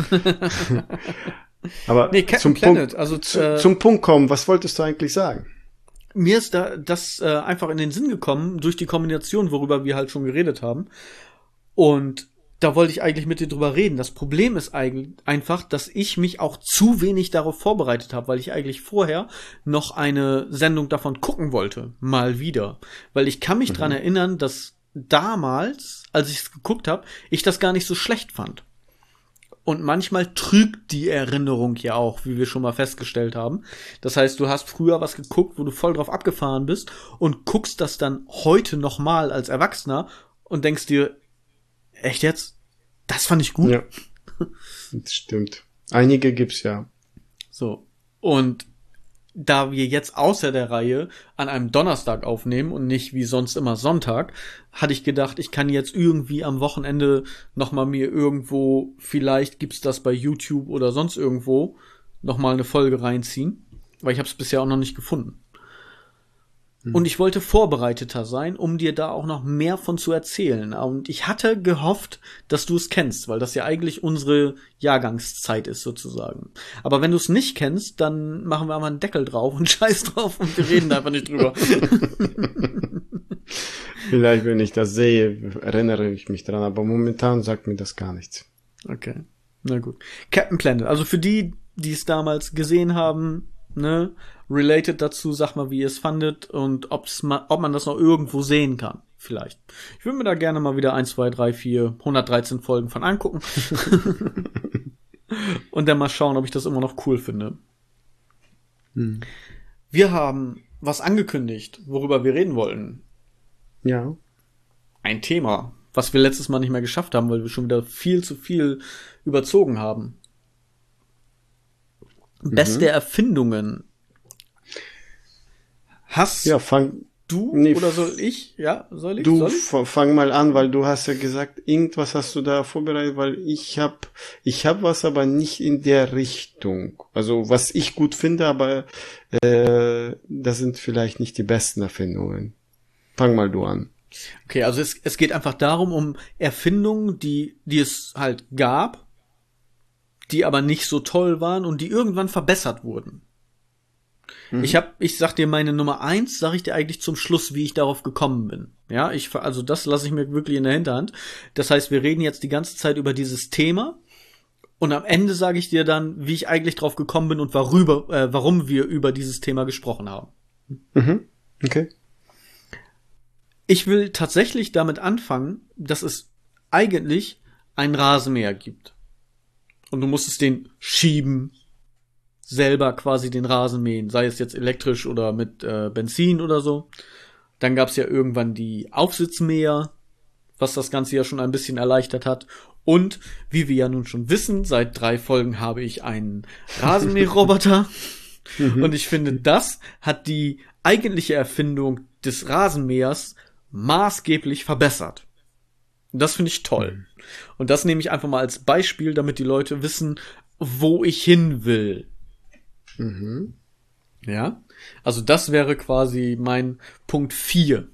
Aber nee, Captain zum Planet, Punkt, also zu, äh, zum Punkt kommen, was wolltest du eigentlich sagen? Mir ist da das äh, einfach in den Sinn gekommen, durch die Kombination, worüber wir halt schon geredet haben. Und da wollte ich eigentlich mit dir drüber reden. Das Problem ist eigentlich einfach, dass ich mich auch zu wenig darauf vorbereitet habe, weil ich eigentlich vorher noch eine Sendung davon gucken wollte. Mal wieder. Weil ich kann mich mhm. dran erinnern, dass damals, als ich es geguckt habe, ich das gar nicht so schlecht fand. Und manchmal trügt die Erinnerung ja auch, wie wir schon mal festgestellt haben. Das heißt, du hast früher was geguckt, wo du voll drauf abgefahren bist und guckst das dann heute nochmal als Erwachsener und denkst dir, echt jetzt? Das fand ich gut. Ja, das stimmt. Einige gibt's ja. So. Und da wir jetzt außer der Reihe an einem Donnerstag aufnehmen und nicht wie sonst immer Sonntag, hatte ich gedacht, ich kann jetzt irgendwie am Wochenende nochmal mir irgendwo, vielleicht gibt's das bei YouTube oder sonst irgendwo, nochmal eine Folge reinziehen. Weil ich habe es bisher auch noch nicht gefunden. Und ich wollte vorbereiteter sein, um dir da auch noch mehr von zu erzählen. Und ich hatte gehofft, dass du es kennst, weil das ja eigentlich unsere Jahrgangszeit ist sozusagen. Aber wenn du es nicht kennst, dann machen wir einmal einen Deckel drauf und scheiß drauf und wir reden einfach nicht drüber. Vielleicht, wenn ich das sehe, erinnere ich mich dran, aber momentan sagt mir das gar nichts. Okay, na gut. Captain Planet, also für die, die es damals gesehen haben, ne, related dazu, sag mal, wie ihr es fandet und ob's ma- ob man das noch irgendwo sehen kann, vielleicht. Ich würde mir da gerne mal wieder eins, zwei, drei, vier, hundertdreizehn Folgen von angucken. Und dann mal schauen, ob ich das immer noch cool finde. Hm. Wir haben was angekündigt, worüber wir reden wollten. Ja. Ein Thema, was wir letztes Mal nicht mehr geschafft haben, weil wir schon wieder viel zu viel überzogen haben. Mhm. Beste Erfindungen. Hast ja, fang, du nee, oder soll ich? Ja, soll ich? Du soll ich? fang mal an, weil du hast ja gesagt, irgendwas hast du da vorbereitet, weil ich hab, ich hab was, aber nicht in der Richtung. Also was ich gut finde, aber äh, das sind vielleicht nicht die besten Erfindungen. Fang mal du an. Okay, also es, es geht einfach darum, um Erfindungen, die, die es halt gab, die aber nicht so toll waren und die irgendwann verbessert wurden. Mhm. Ich hab, ich sag dir meine Nummer eins, sag ich dir eigentlich zum Schluss, wie ich darauf gekommen bin. Ja, ich, also das lasse ich mir wirklich in der Hinterhand. Das heißt, wir reden jetzt die ganze Zeit über dieses Thema und am Ende sage ich dir dann, wie ich eigentlich drauf gekommen bin und worüber, äh, warum wir über dieses Thema gesprochen haben. Mhm. Okay. Ich will tatsächlich damit anfangen, dass es eigentlich einen Rasenmäher gibt. Und du musstest den schieben, selber quasi den Rasen mähen, sei es jetzt elektrisch oder mit äh, Benzin oder so. Dann gab's ja irgendwann die Aufsitzmäher, was das Ganze ja schon ein bisschen erleichtert hat. Und wie wir ja nun schon wissen, seit drei Folgen habe ich einen Rasenmäherroboter. Und ich finde, das hat die eigentliche Erfindung des Rasenmähers maßgeblich verbessert. Das finde ich toll. Und das nehme ich einfach mal als Beispiel, damit die Leute wissen, wo ich hin will. Mhm. Ja, also das wäre quasi mein Punkt vier.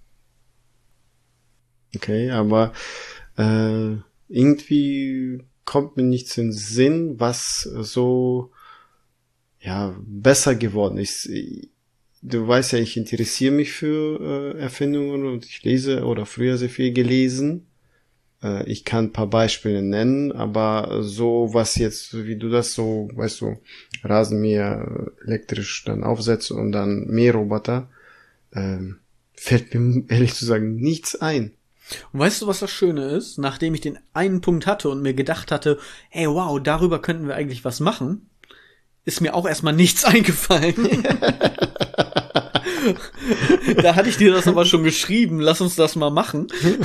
Okay, aber äh, irgendwie kommt mir nichts in den Sinn, was so ja, besser geworden. Ich, du weißt ja, ich interessiere mich für äh, Erfindungen und ich lese oder früher sehr viel gelesen. Äh, ich kann ein paar Beispiele nennen, aber so was jetzt, wie du das so, weißt du, Rasenmäher elektrisch dann aufsetzt und dann Mähroboter, ähm, fällt mir ehrlich zu sagen nichts ein. Und weißt du, was das Schöne ist? Nachdem ich den einen Punkt hatte und mir gedacht hatte, ey, wow, darüber könnten wir eigentlich was machen, ist mir auch erstmal nichts eingefallen. Da hatte ich dir das aber schon geschrieben, lass uns das mal machen.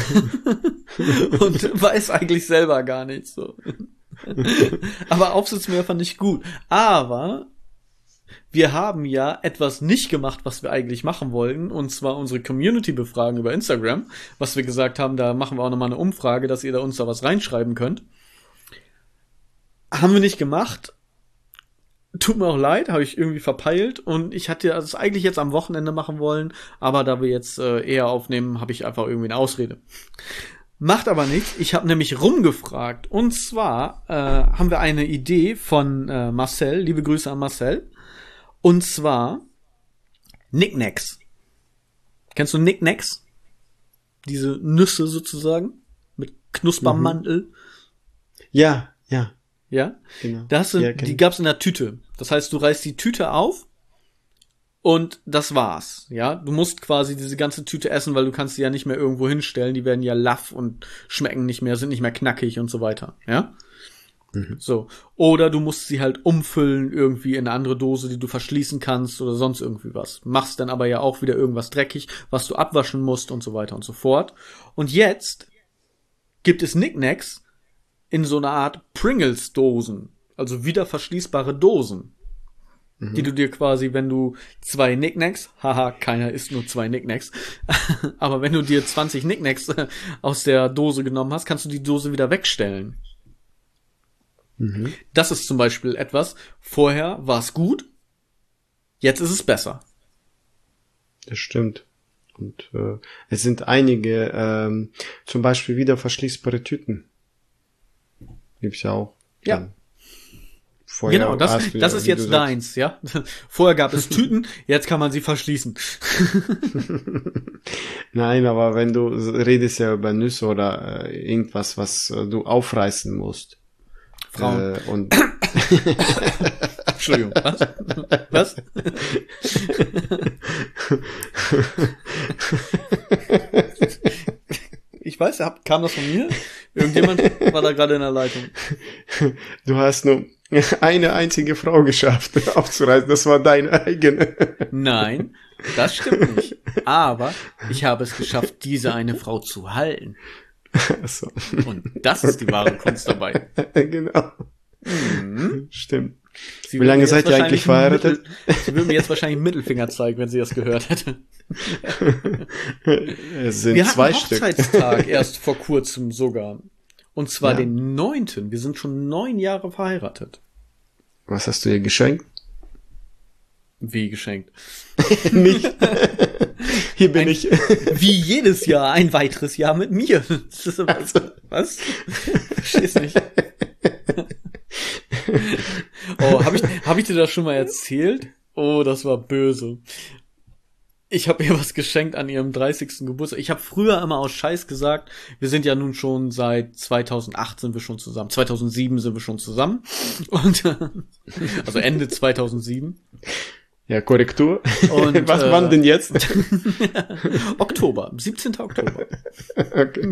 Und weiß eigentlich selber gar nicht so. Aber Aufsitzmäher fand ich gut. Aber wir haben ja etwas nicht gemacht, was wir eigentlich machen wollten, und zwar unsere Community befragen über Instagram, was wir gesagt haben, da machen wir auch nochmal eine Umfrage, dass ihr da uns da was reinschreiben könnt. Haben wir nicht gemacht. Tut mir auch leid, habe ich irgendwie verpeilt, und ich hatte das eigentlich jetzt am Wochenende machen wollen, aber da wir jetzt äh, eher aufnehmen, habe ich einfach irgendwie eine Ausrede. Macht aber nichts, ich habe nämlich rumgefragt, und zwar äh, haben wir eine Idee von äh, Marcel, liebe Grüße an Marcel, und zwar Knickknacks. Kennst du Knickknacks? Diese Nüsse sozusagen mit Knuspermantel. Ja, ja. Ja? Genau. Das sind, Ja, die gab's in der Tüte. Das heißt, du reißt die Tüte auf und das war's. Ja, du musst quasi diese ganze Tüte essen, weil du kannst sie ja nicht mehr irgendwo hinstellen. Die werden ja laff und schmecken nicht mehr, sind nicht mehr knackig und so weiter. Ja? Mhm. So. Oder du musst sie halt umfüllen irgendwie in eine andere Dose, die du verschließen kannst oder sonst irgendwie was. Machst dann aber ja auch wieder irgendwas dreckig, was du abwaschen musst und so weiter und so fort. Und jetzt gibt es Knickknacks in so einer Art Pringles-Dosen, also wieder verschließbare Dosen, mhm. die du dir quasi, wenn du zwei Knickknacks, haha, keiner isst nur zwei Knickknacks, aber wenn du dir zwanzig Knickknacks aus der Dose genommen hast, kannst du die Dose wieder wegstellen. Mhm. Das ist zum Beispiel etwas, vorher war es gut, jetzt ist es besser. Das stimmt. Und äh, es sind einige, ähm, zum Beispiel wieder verschließbare Tüten. Gibt's ja auch. Ja. Vorher genau, das, das ist jetzt deins, ja. Vorher gab es Tüten, jetzt kann man sie verschließen. Nein, aber wenn du redest ja über Nüsse oder äh, irgendwas, was äh, du aufreißen musst. Frauen. Äh, und Entschuldigung, was? Was? Ich weiß, kam das von mir? Irgendjemand war da gerade in der Leitung. Du hast nur eine einzige Frau geschafft aufzureißen. Das war deine eigene. Nein, das stimmt nicht. Aber ich habe es geschafft, diese eine Frau zu halten. So. Und das ist die wahre Kunst dabei. Genau. Mhm. Stimmt. Sie Wie lange seid ihr eigentlich verheiratet? Mittel, sie würde mir jetzt wahrscheinlich einen Mittelfinger zeigen, wenn sie das gehört hätte. Es sind wir zwei hatten Stück. Hochzeitstag erst vor kurzem sogar. Und zwar Ja. den neunten. Wir sind schon neun Jahre verheiratet. Was hast du ihr geschenkt? Wie geschenkt? Mich. Hier bin Ein- ich. Wie jedes Jahr ein weiteres Jahr mit mir. Das ist aber, Also. was? Verstehst nicht. Oh, hab ich, hab ich dir das schon mal erzählt? Oh, das war böse. Ich habe ihr was geschenkt an ihrem dreißigsten Geburtstag. Ich habe früher immer aus Scheiß gesagt, wir sind ja nun schon seit zweitausendacht sind wir schon zusammen. zweitausendsieben sind wir schon zusammen. Und äh, also Ende zweitausendsieben. Ja, Korrektur. Und, Was äh, wann denn jetzt? Oktober, siebzehnten Oktober. Okay.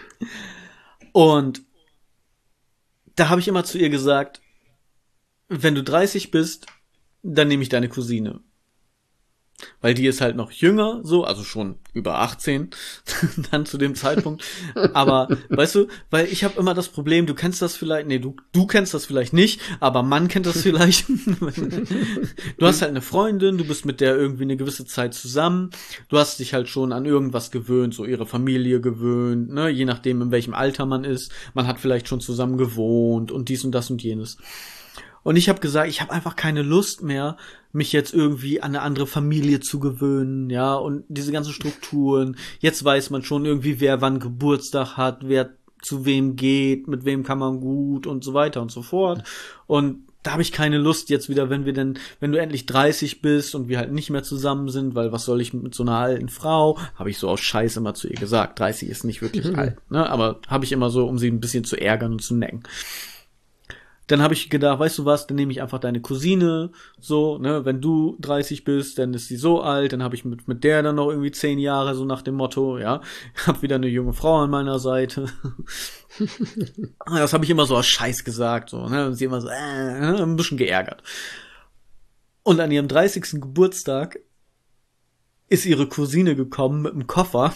Und da habe ich immer zu ihr gesagt, wenn du dreißig bist, dann nehme ich deine Cousine. Weil die ist halt noch jünger, so, also schon über achtzehn, dann zu dem Zeitpunkt. Aber, weißt du, weil ich habe immer das Problem, du kennst das vielleicht, nee, du, du kennst das vielleicht nicht, aber Mann kennt das vielleicht. Du hast halt eine Freundin, du bist mit der irgendwie eine gewisse Zeit zusammen, du hast dich halt schon an irgendwas gewöhnt, so ihre Familie gewöhnt, ne, je nachdem, in welchem Alter man ist. Man hat vielleicht schon zusammen gewohnt und dies und das und jenes. Und ich habe gesagt, ich habe einfach keine Lust mehr, mich jetzt irgendwie an eine andere Familie zu gewöhnen, ja, und diese ganzen Strukturen. Jetzt weiß man schon irgendwie, wer wann Geburtstag hat, wer zu wem geht, mit wem kann man gut und so weiter und so fort. Und da habe ich keine Lust jetzt wieder, wenn wir denn, wenn du endlich dreißig bist und wir halt nicht mehr zusammen sind, weil was soll ich mit so einer alten Frau? Habe ich so aus Scheiß immer zu ihr gesagt. dreißig ist nicht wirklich alt, ne? Aber habe ich immer so, um sie ein bisschen zu ärgern und zu necken. Dann habe ich gedacht, weißt du was, dann nehme ich einfach deine Cousine, so, ne, wenn du dreißig bist, dann ist sie so alt, dann habe ich mit mit der dann noch irgendwie zehn Jahre, so nach dem Motto, ja, hab wieder eine junge Frau an meiner Seite. Das habe ich immer so aus Scheiß gesagt, so, ne, und sie immer so, äh, ein bisschen geärgert. Und an ihrem dreißigsten Geburtstag ist ihre Cousine gekommen mit einem Koffer.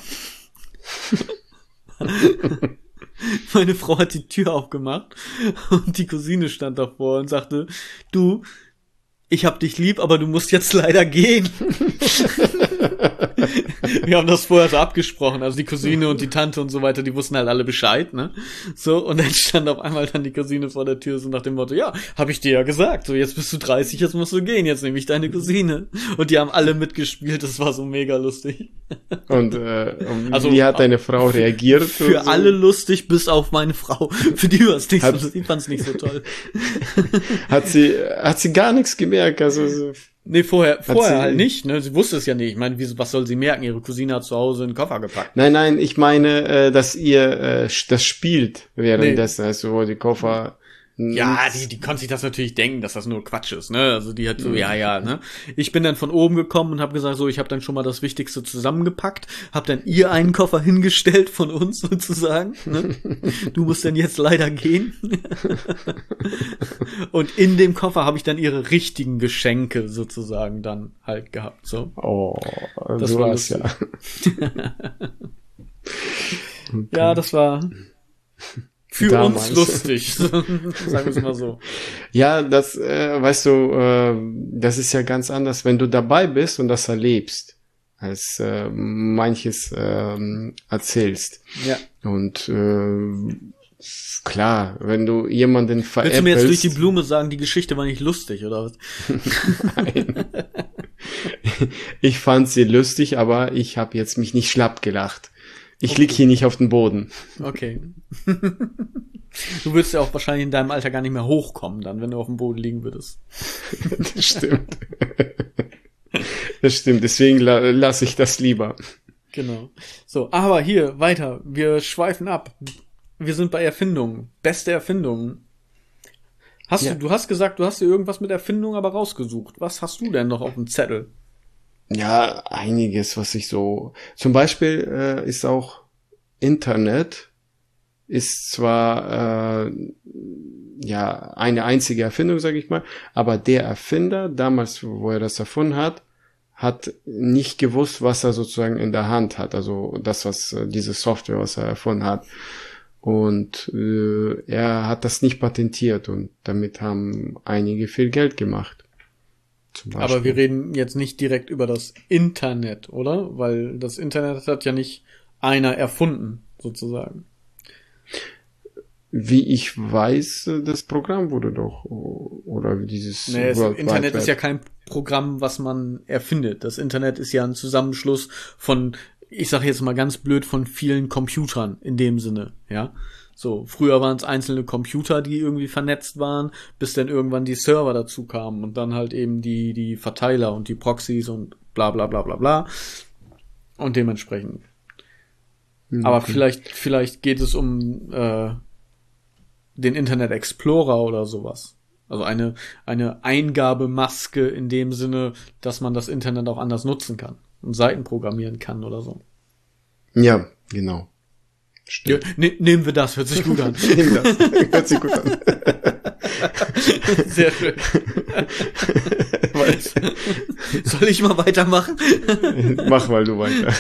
Meine Frau hat die Tür aufgemacht und die Cousine stand davor und sagte, du, ich hab dich lieb, aber du musst jetzt leider gehen. Wir haben das vorher so abgesprochen, also die Cousine und die Tante und so weiter, die wussten halt alle Bescheid, ne? So, und dann stand auf einmal dann die Cousine vor der Tür so nach dem Motto, ja, hab ich dir ja gesagt, so jetzt bist du dreißig, jetzt musst du gehen, jetzt nehme ich deine Cousine. Und die haben alle mitgespielt, das war so mega lustig. Und, äh, und also, wie hat deine Frau reagiert? Für so? Alle lustig, bis auf meine Frau. Für die war es nicht hat, so, die fand's nicht so toll. Hat sie, hat sie gar nichts gemerkt, also so. Nee, vorher, vorher halt nicht, ne? Sie wusste es ja nicht. Ich meine, wie, was soll sie merken? Ihre Cousine hat zu Hause einen Koffer gepackt. Nein, nein, ich meine, äh, dass ihr äh, das spielt währenddessen, nee. Also die Koffer. Ja, die, die konnte sich das natürlich denken, dass das nur Quatsch ist, ne? Also die hat so, ja, ja, ne? Ich bin dann von oben gekommen und habe gesagt, so, ich habe dann schon mal das Wichtigste zusammengepackt, habe dann ihr einen Koffer hingestellt von uns sozusagen, ne? Du musst dann jetzt leider gehen. Und in dem Koffer habe ich dann ihre richtigen Geschenke sozusagen dann halt gehabt, so. Oh, das war es ja. Okay. Ja, das war für Damals. uns lustig, sagen wir es mal so. Ja, das, äh, weißt du, äh, das ist ja ganz anders, wenn du dabei bist und das erlebst, als äh, manches äh, erzählst. Ja. Und äh, klar, wenn du jemanden veräppelst... Willst du mir jetzt durch die Blume sagen, die Geschichte war nicht lustig, oder was? Nein. Ich fand sie lustig, aber ich habe jetzt mich nicht schlapp gelacht. Ich okay. lieg hier nicht auf dem Boden. Okay. Du würdest ja auch wahrscheinlich in deinem Alter gar nicht mehr hochkommen, dann, wenn du auf dem Boden liegen würdest. Das stimmt. Das stimmt, deswegen la- lasse ich das lieber. Genau. So, aber hier, weiter. Wir schweifen ab. Wir sind bei Erfindungen. Beste Erfindungen. Hast ja. du, du hast gesagt, du hast dir irgendwas mit Erfindungen aber rausgesucht. Was hast du denn noch auf dem Zettel? Ja, einiges, was ich so... Zum Beispiel äh, ist auch Internet, ist zwar äh, ja eine einzige Erfindung, sage ich mal, aber der Erfinder, damals, wo er das erfunden hat, hat nicht gewusst, was er sozusagen in der Hand hat, also das, was äh, diese Software, was er erfunden hat. Und äh, er hat das nicht patentiert und damit haben einige viel Geld gemacht. Aber wir reden jetzt nicht direkt über das Internet, oder? Weil das Internet hat ja nicht einer erfunden, sozusagen. Wie ich weiß, das Programm wurde doch, oder dieses... Nee, das Internet ist ja kein Programm, was man erfindet. Das Internet ist ja ein Zusammenschluss von, ich sage jetzt mal ganz blöd, von vielen Computern in dem Sinne, ja. So, früher waren es einzelne Computer, die irgendwie vernetzt waren, bis dann irgendwann die Server dazu kamen und dann halt eben die die Verteiler und die Proxys und bla bla bla bla bla. Und dementsprechend. Okay. Aber vielleicht vielleicht geht es um äh, den Internet Explorer oder sowas. Also eine eine Eingabemaske in dem Sinne, dass man das Internet auch anders nutzen kann und Seiten programmieren kann oder so. Ja, genau. Ja, ne, nehmen wir das, hört sich gut an. Nehmen das, hört sich gut an. Sehr schön. Soll ich mal weitermachen? Mach mal du weiter.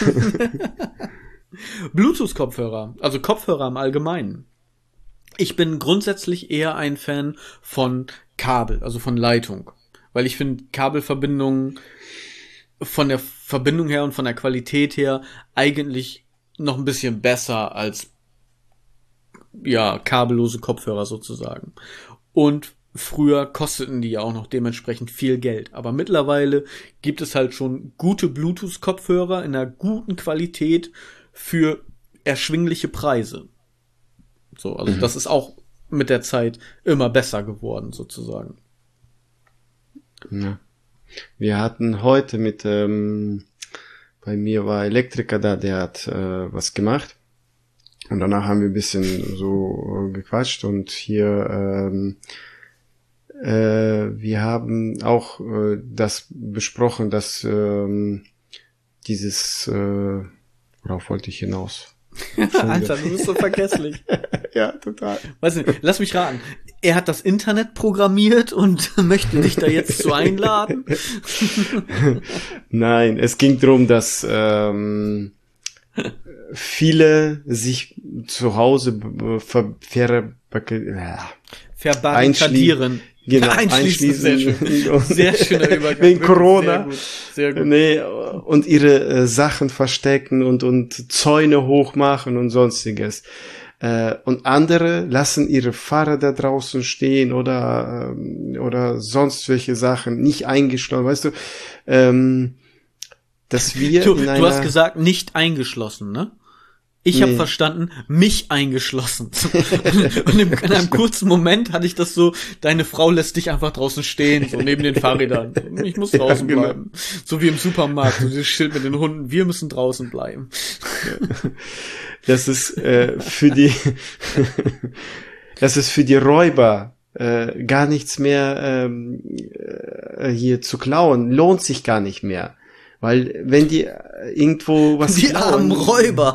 Bluetooth-Kopfhörer, also Kopfhörer im Allgemeinen. Ich bin grundsätzlich eher ein Fan von Kabel, also von Leitung. Weil ich finde Kabelverbindungen von der Verbindung her und von der Qualität her eigentlich noch ein bisschen besser als ja kabellose Kopfhörer sozusagen. Und früher kosteten die ja auch noch dementsprechend viel Geld. Aber mittlerweile gibt es halt schon gute Bluetooth-Kopfhörer in einer guten Qualität für erschwingliche Preise. So, also mhm. das ist auch mit der Zeit immer besser geworden sozusagen. Ja. Wir hatten heute mit, ähm, bei mir war Elektriker da, der hat äh, was gemacht. Und danach haben wir ein bisschen so gequatscht und hier, ähm, äh, wir haben auch äh, das besprochen, dass ähm, dieses, äh, worauf wollte ich hinaus? Alter, du bist so vergesslich. Ja, total. Weiß nicht, lass mich raten. Er hat das Internet programmiert und möchte dich da jetzt zu einladen? Nein, es ging darum, dass ähm, viele sich zu Hause ver, ver, ver, verbarrikadieren. Genau, einschließen. einschließen. Sehr schön. Sehr schöner Übergang. Wegen Corona. Sehr gut. Sehr gut. Nee, und ihre äh, Sachen verstecken und, und Zäune hochmachen und sonstiges. Äh, und andere lassen ihre Fahrräder draußen stehen oder, ähm, oder sonst welche Sachen nicht eingeschlossen. Weißt du, ähm, dass wir Du, in einer... du hast gesagt, nicht eingeschlossen, ne? Ich Nee. habe verstanden, mich eingeschlossen. Und in einem kurzen Moment hatte ich das so, deine Frau lässt dich einfach draußen stehen, so neben den Fahrrädern. Ich muss draußen Ja, genau. bleiben. So wie im Supermarkt, so dieses Schild mit den Hunden, wir müssen draußen bleiben. Das ist äh, für die das ist für die Räuber äh, gar nichts mehr ähm, äh, hier zu klauen. Lohnt sich gar nicht mehr. Weil wenn die irgendwo was Die klauen, armen Räuber.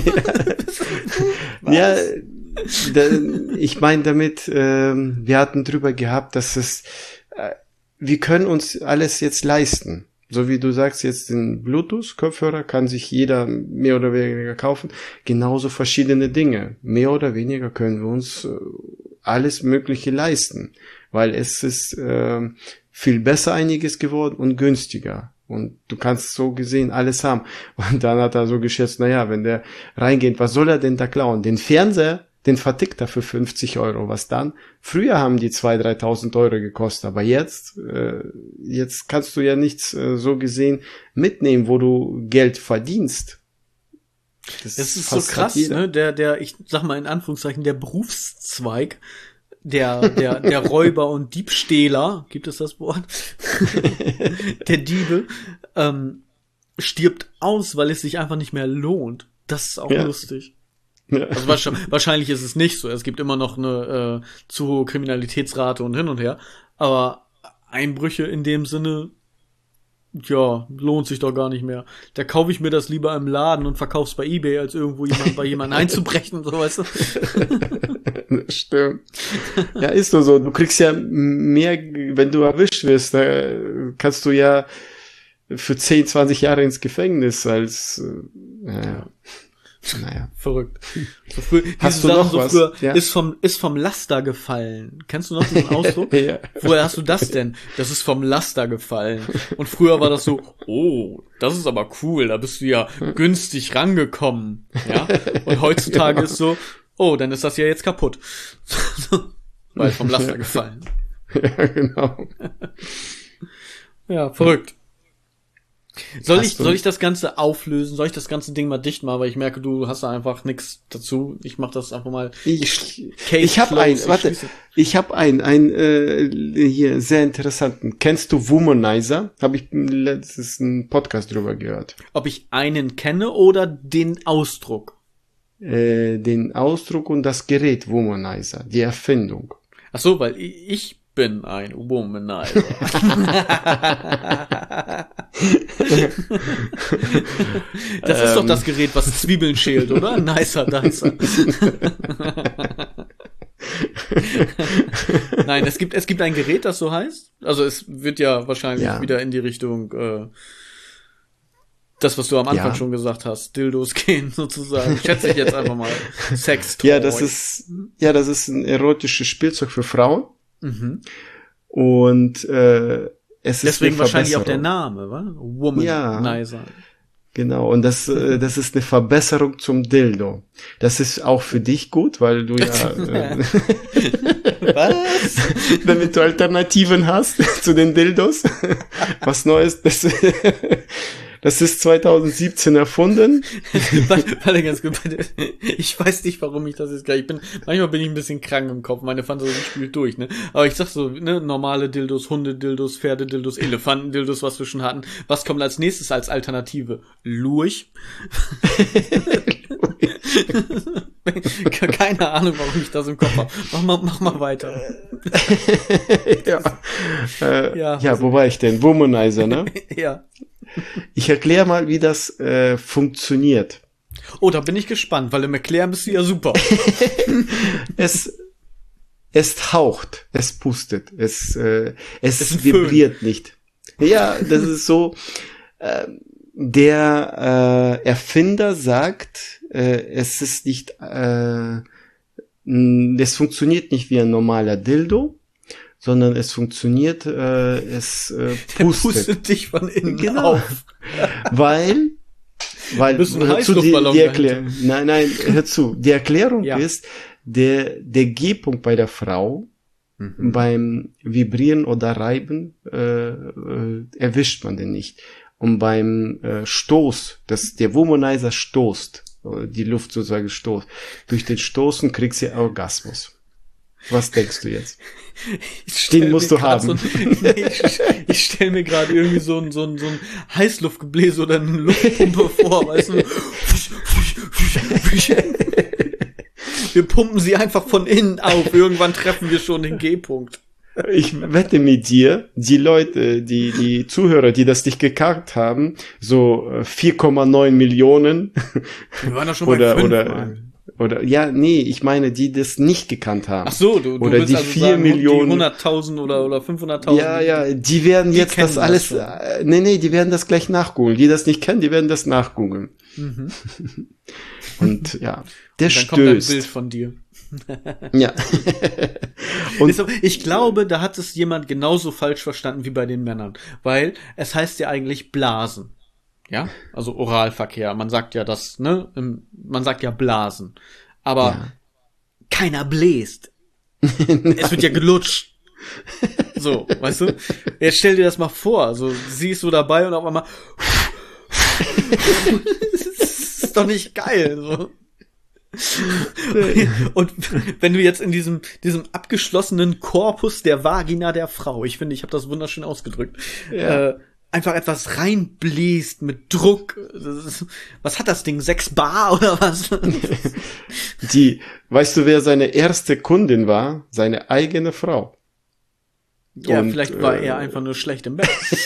ja, da, ich meine damit, ähm, wir hatten drüber gehabt, dass es, äh, wir können uns alles jetzt leisten. So wie du sagst, jetzt den Bluetooth-Kopfhörer kann sich jeder mehr oder weniger kaufen. Genauso verschiedene Dinge. Mehr oder weniger können wir uns äh, alles Mögliche leisten. Weil es ist äh, viel besser einiges geworden und günstiger. Und du kannst so gesehen alles haben. Und dann hat er so geschätzt, naja, wenn der reingeht, was soll er denn da klauen? Den Fernseher, den vertickt er für fünfzig Euro. Was dann? Früher haben die zweitausend, dreitausend Euro gekostet. Aber jetzt, äh, jetzt kannst du ja nichts äh, so gesehen mitnehmen, wo du Geld verdienst. Das, das ist so krass, ne? Der, der, ich sag mal in Anführungszeichen, der Berufszweig, der, der, der Räuber und Diebstähler, gibt es das Wort? Der Diebe, ähm, stirbt aus, weil es sich einfach nicht mehr lohnt. Das ist auch ja. lustig. Ja. Also wahrscheinlich, wahrscheinlich ist es nicht so. Es gibt immer noch eine äh, zu hohe Kriminalitätsrate und hin und her. Aber Einbrüche in dem Sinne, ja, lohnt sich doch gar nicht mehr. Da kaufe ich mir das lieber im Laden und verkauf's bei eBay, als irgendwo jemand bei jemandem einzubrechen, so weißt du. Stimmt. Ja, ist nur so. Du kriegst ja mehr, wenn du erwischt wirst, da kannst du ja für zehn, zwanzig Jahre ins Gefängnis als, naja. Naja. Verrückt. So früh, hast du Sachen noch so was? Früher, Ja. ist vom, ist vom Laster gefallen. Kennst du noch diesen Ausdruck? Ja. Woher hast du das denn? Das ist vom Laster gefallen. Und früher war das so, oh, das ist aber cool, da bist du ja günstig rangekommen, ja? Und heutzutage Genau. ist so, oh, dann ist das ja jetzt kaputt. Weil vom Laster gefallen. Ja, genau. Ja, verrückt. Soll Hast ich, du- soll ich das Ganze auflösen? Soll ich das ganze Ding mal dicht machen? Weil ich merke, du hast da einfach nichts dazu. Ich mach das einfach mal. Ich, Case ich habe closed, einen, ich warte, schließe. ich habe einen, einen äh, hier sehr interessanten. Kennst du Womanizer? Habe ich letztens einen Podcast drüber gehört. Ob ich einen kenne oder den Ausdruck? Äh, den Ausdruck und das Gerät Womanizer, die Erfindung. Ach so, weil ich, ich bin ein Womanizer. Das ist doch Ähm. das Gerät, was Zwiebeln schält, oder? Nicer, nicer. Nein, es gibt, es gibt ein Gerät, das so heißt. Also es wird ja wahrscheinlich Ja. wieder in die Richtung, äh, das, was du am Anfang Ja. schon gesagt hast, Dildos gehen sozusagen. Schätze ich jetzt einfach mal. Sex. Ja, das ist, ja, das ist ein erotisches Spielzeug für Frauen. Mhm. Und äh, es ist Deswegen eine wahrscheinlich auch der Verbesserung. Name, wa? Womanizer. Genau, und das, äh, das ist eine Verbesserung zum Dildo. Das ist auch für dich gut, weil du ja, äh, Was? damit du Alternativen hast zu den Dildos. Was Neues. Das, Das ist zweitausendsiebzehn erfunden. warte, warte ganz gut. Ich weiß nicht, warum ich das jetzt gleich. Ich bin, manchmal bin ich ein bisschen krank im Kopf. Meine Fantasie spielt durch, ne? Aber ich sag so, ne, normale Dildos, Hundedildos, Pferdedildos, Elefantendildos, was wir schon hatten. Was kommt als nächstes als Alternative? Lurch. Keine Ahnung, warum ich das im Kopf habe. Mach mal, mach mal weiter. ja. Äh, Ja, ja, also- wo war ich denn? Womanizer, ne? Ja. Ich erkläre mal, wie das äh, funktioniert. Oh, da bin ich gespannt, weil im Erklären bist du ja super. Es, es haucht, es pustet, es, äh, es ist ein vibriert nicht. Ja, das ist so. Äh, der äh, Erfinder sagt, äh, es ist nicht, äh, mh, es funktioniert nicht wie ein normaler Dildo, sondern es funktioniert, äh, es äh, Der pustet. pustet dich von innen Genau. auf. Weil, weil, Bist du ein hör zu, die, Heißluftballon die Erklärung, nein, nein, hör zu, die Erklärung Ja. ist, der, der G-Punkt bei der Frau, Mhm. beim Vibrieren oder Reiben, äh, äh, erwischt man den nicht. Und beim äh, Stoß, das, der Womanizer stoßt, äh, die Luft sozusagen stoßt, durch den Stoßen kriegst du Orgasmus. Was denkst du jetzt? Ich stell Den musst mir du grad haben. So, nee, ich ich stelle mir gerade irgendwie so ein, so ein, so ein Heißluftgebläse oder eine Luftpumpe vor, weißt du? Wir pumpen sie einfach von innen auf. Irgendwann treffen wir schon den G-Punkt. Ich wette mit dir, die Leute, die, die Zuhörer, die das nicht gekannt haben, so äh, vier Komma neun Millionen Wir waren doch schon oder, bei fünf, oder, Mann. oder, ja, nee, ich meine, die das nicht gekannt haben. Ach so, du, du oder willst die also vier sagen, Millionen, die hunderttausend oder, oder fünfhunderttausend. ja, ja, die werden die jetzt kennen das das alles, schon. äh, nee, nee, die werden das gleich nachgoogeln. Die das nicht kennen, die werden das nachgoogeln. Mhm. Und ja, der Und dann kommt ein Bild stößt. von dir. Ja. Und Ist so, ich glaube, da hat es jemand genauso falsch verstanden wie bei den Männern. Weil es heißt ja eigentlich Blasen. Ja? Also Oralverkehr. Man sagt ja das, ne? Im- Man sagt ja Blasen. Aber Ja. keiner bläst. Es wird ja gelutscht. So, weißt du? Jetzt stell dir das mal vor. So, sie ist so dabei und auf einmal. Das ist doch nicht geil. So. Und wenn du jetzt in diesem diesem abgeschlossenen Korpus der Vagina der Frau, ich finde, ich habe das wunderschön ausgedrückt, Ja. äh, einfach etwas reinbläst mit Druck. Das ist, was hat das Ding? Sechs Bar oder was? die, weißt du, wer seine erste Kundin war? Seine eigene Frau. Ja, Und, vielleicht war äh, er einfach nur schlecht im Bett.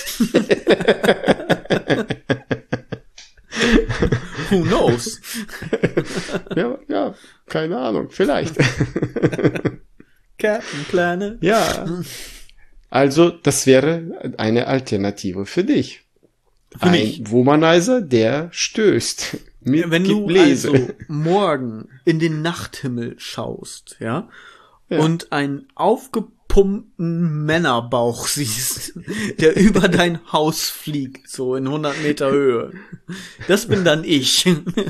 Who knows? Ja, ja, keine Ahnung, vielleicht. Captain Planet. Ja. Also, das wäre eine Alternative für dich. Für Ein mich. Womanizer, der stößt. Mit Wenn du Gebläse. also morgen in den Nachthimmel schaust, ja, Ja. und einen aufgepumpten Männerbauch siehst, der über dein Haus fliegt, so in hundert Meter Höhe. Das bin dann ich.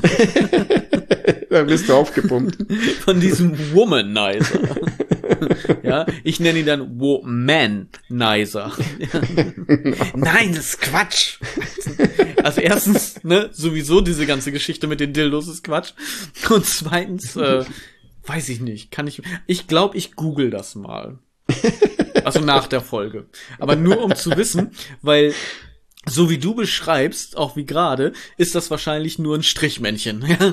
Da bist du aufgepumpt. Von diesem Womanizer. Ja, ich nenne ihn dann Womanizer. Nein, das ist Quatsch. Also erstens, ne, sowieso diese ganze Geschichte mit den Dildos ist Quatsch. Und zweitens, äh, weiß ich nicht, kann ich, ich glaube, ich google das mal. Also nach der Folge. Aber nur um zu wissen, weil so wie du beschreibst, auch wie gerade, ist das wahrscheinlich nur ein Strichmännchen. Ja?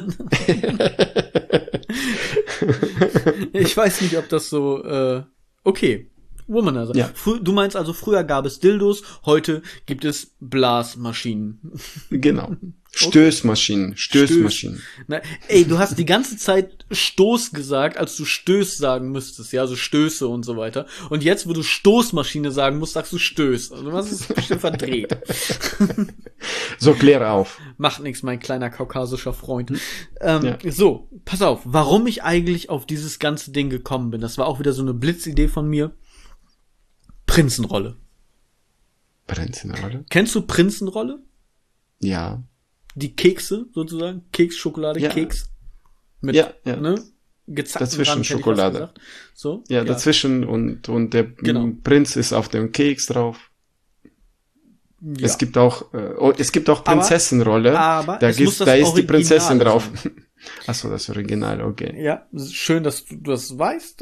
Ich weiß nicht, ob das so, äh, okay. Womanizer. Ja. Frü- Du meinst also, früher gab es Dildos, heute gibt es Blasmaschinen. Genau. Stößmaschinen, Stößmaschinen. Na, ey, du hast die ganze Zeit Stoß gesagt, als du Stöß sagen müsstest, ja, so Stöße und so weiter. Und jetzt, wo du Stoßmaschine sagen musst, sagst du Stöß. Also was ist bestimmt verdreht. So, kläre auf. Macht nichts, mein kleiner kaukasischer Freund. Ähm, Ja. So, pass auf, warum ich eigentlich auf dieses ganze Ding gekommen bin. Das war auch wieder so eine Blitzidee von mir. Prinzenrolle. Prinzenrolle? Kennst du Prinzenrolle? Ja. Die Kekse sozusagen? Keks, Schokolade, Ja. Keks. Mit, Ja, ja. ne? Gezackten Dazwischen Rand, hätte ich Schokolade. fast gesagt. So? Ja, dazwischen und, und der Genau. Prinz ist auf dem Keks drauf. Ja. Es gibt auch, äh, oh, es gibt auch Prinzessenrolle. Aber, aber da, es gibt, muss das da ist die Original Prinzessin drauf. sein. Ach so, das Original, okay. Ja, schön, dass du das weißt.